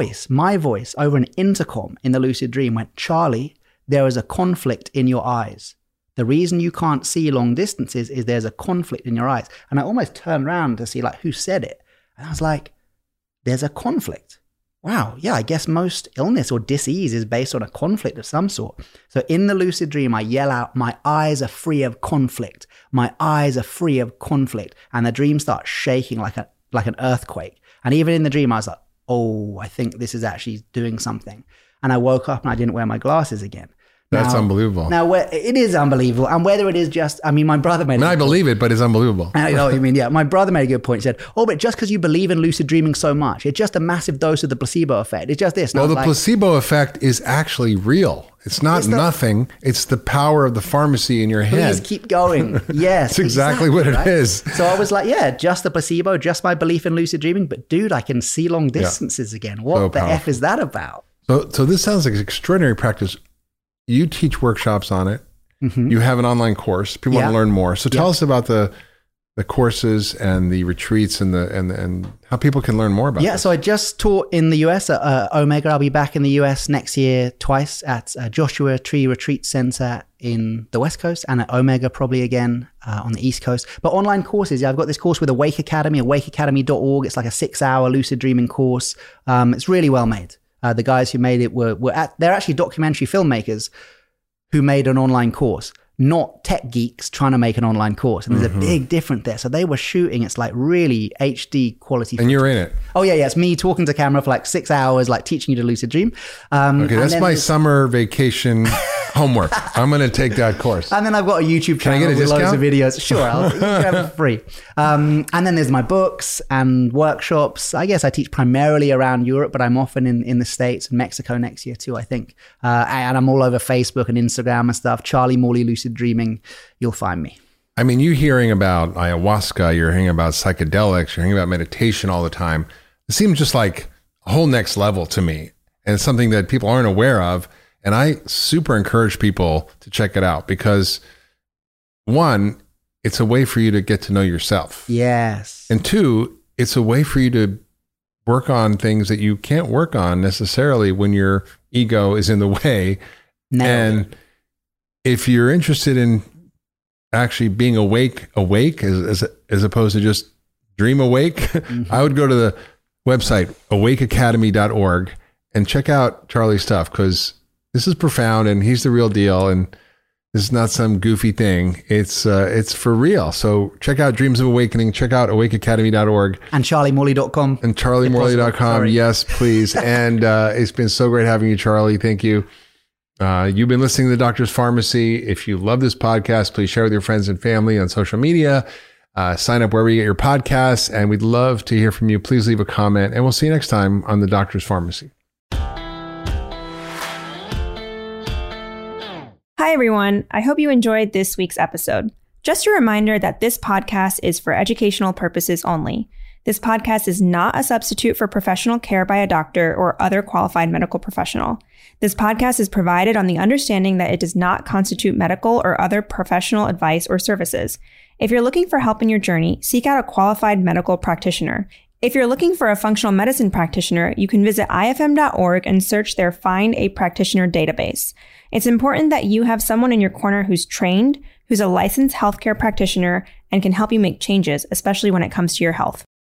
my voice over an intercom in the lucid dream went, Charlie, there is a conflict in your eyes. The reason you can't see long distances is there's a conflict in your eyes. And I almost turned around to see like who said it. And I was like, there's a conflict. Wow, yeah, I guess most illness or disease is based on a conflict of some sort. So in the lucid dream, I yell out, my eyes are free of conflict. My eyes are free of conflict. And the dream starts shaking like an earthquake. And even in the dream, I was like, oh, I think this is actually doing something. And I woke up and I didn't wear my glasses again. That's unbelievable. Now, it is unbelievable. And whether it is just, I mean, my brother made I believe it, but it's unbelievable. I know what you mean, yeah. My brother made a good point. He said, oh, but just because you believe in lucid dreaming so much, it's just a massive dose of the placebo effect. It's just this. Well, the placebo effect is actually real. It's not nothing. It's the power of the pharmacy in your head. Please keep going. Yes. That's exactly what it is. So I was like, yeah, just the placebo, just my belief in lucid dreaming. But dude, I can see long distances again. What the F is that about? So this sounds like extraordinary practice. You teach workshops on it. Mm-hmm. You have an online course. People want to learn more. So tell us about the courses and the retreats and how people can learn more about this. So I just taught in the US at Omega. I'll be back in the US next year twice at Joshua Tree Retreat Center in the West Coast and at Omega probably again on the East Coast. But online courses, I've got this course with Awake Academy, awakeacademy.org. It's like a 6-hour lucid dreaming course. It's really well made. The guys who made it they're actually documentary filmmakers who made an online course, not tech geeks trying to make an online course. And there's a big difference there. So they were shooting, it's like really HD quality. And you're in it. Oh yeah. It's me talking to camera for like 6 hours, like teaching you to lucid dream. Okay, that's my summer vacation homework. I'm going to take that course. And then I've got a YouTube channel with loads of videos. Sure, you can have it for free. And then there's my books and workshops. I guess I teach primarily around Europe, but I'm often in the States and Mexico next year too, I think. And I'm all over Facebook and Instagram and stuff. Charlie Morley Lucid Dreaming. You'll find me. I mean, you're hearing about ayahuasca, you're hearing about psychedelics, you're hearing about meditation all the time. It seems just like a whole next level to me, and it's something that people aren't aware of. And I super encourage people to check it out because, one, it's a way for you to get to know yourself. Yes. And two, it's a way for you to work on things that you can't work on necessarily when your ego is in the way. No. And if you're interested in actually being awake as opposed to just dream awake, I would go to the website awakeacademy.org and check out Charlie's stuff, because this is profound and he's the real deal, and this is not some goofy thing. It's for real. So check out Dreams of Awakening. Check out awakeacademy.org. And charliemorley.com. And charliemorley.com. Yes, please. And it's been so great having you, Charlie. Thank you. You've been listening to The Doctor's Pharmacy. If you love this podcast, please share with your friends and family on social media. Sign up wherever you get your podcasts. And we'd love to hear from you. Please leave a comment. And we'll see you next time on The Doctor's Pharmacy. Hi, everyone. I hope you enjoyed this week's episode. Just a reminder that this podcast is for educational purposes only. This podcast is not a substitute for professional care by a doctor or other qualified medical professional. This podcast is provided on the understanding that it does not constitute medical or other professional advice or services. If you're looking for help in your journey, seek out a qualified medical practitioner. If you're looking for a functional medicine practitioner, you can visit ifm.org and search their Find a Practitioner database. It's important that you have someone in your corner who's trained, who's a licensed healthcare practitioner, and can help you make changes, especially when it comes to your health.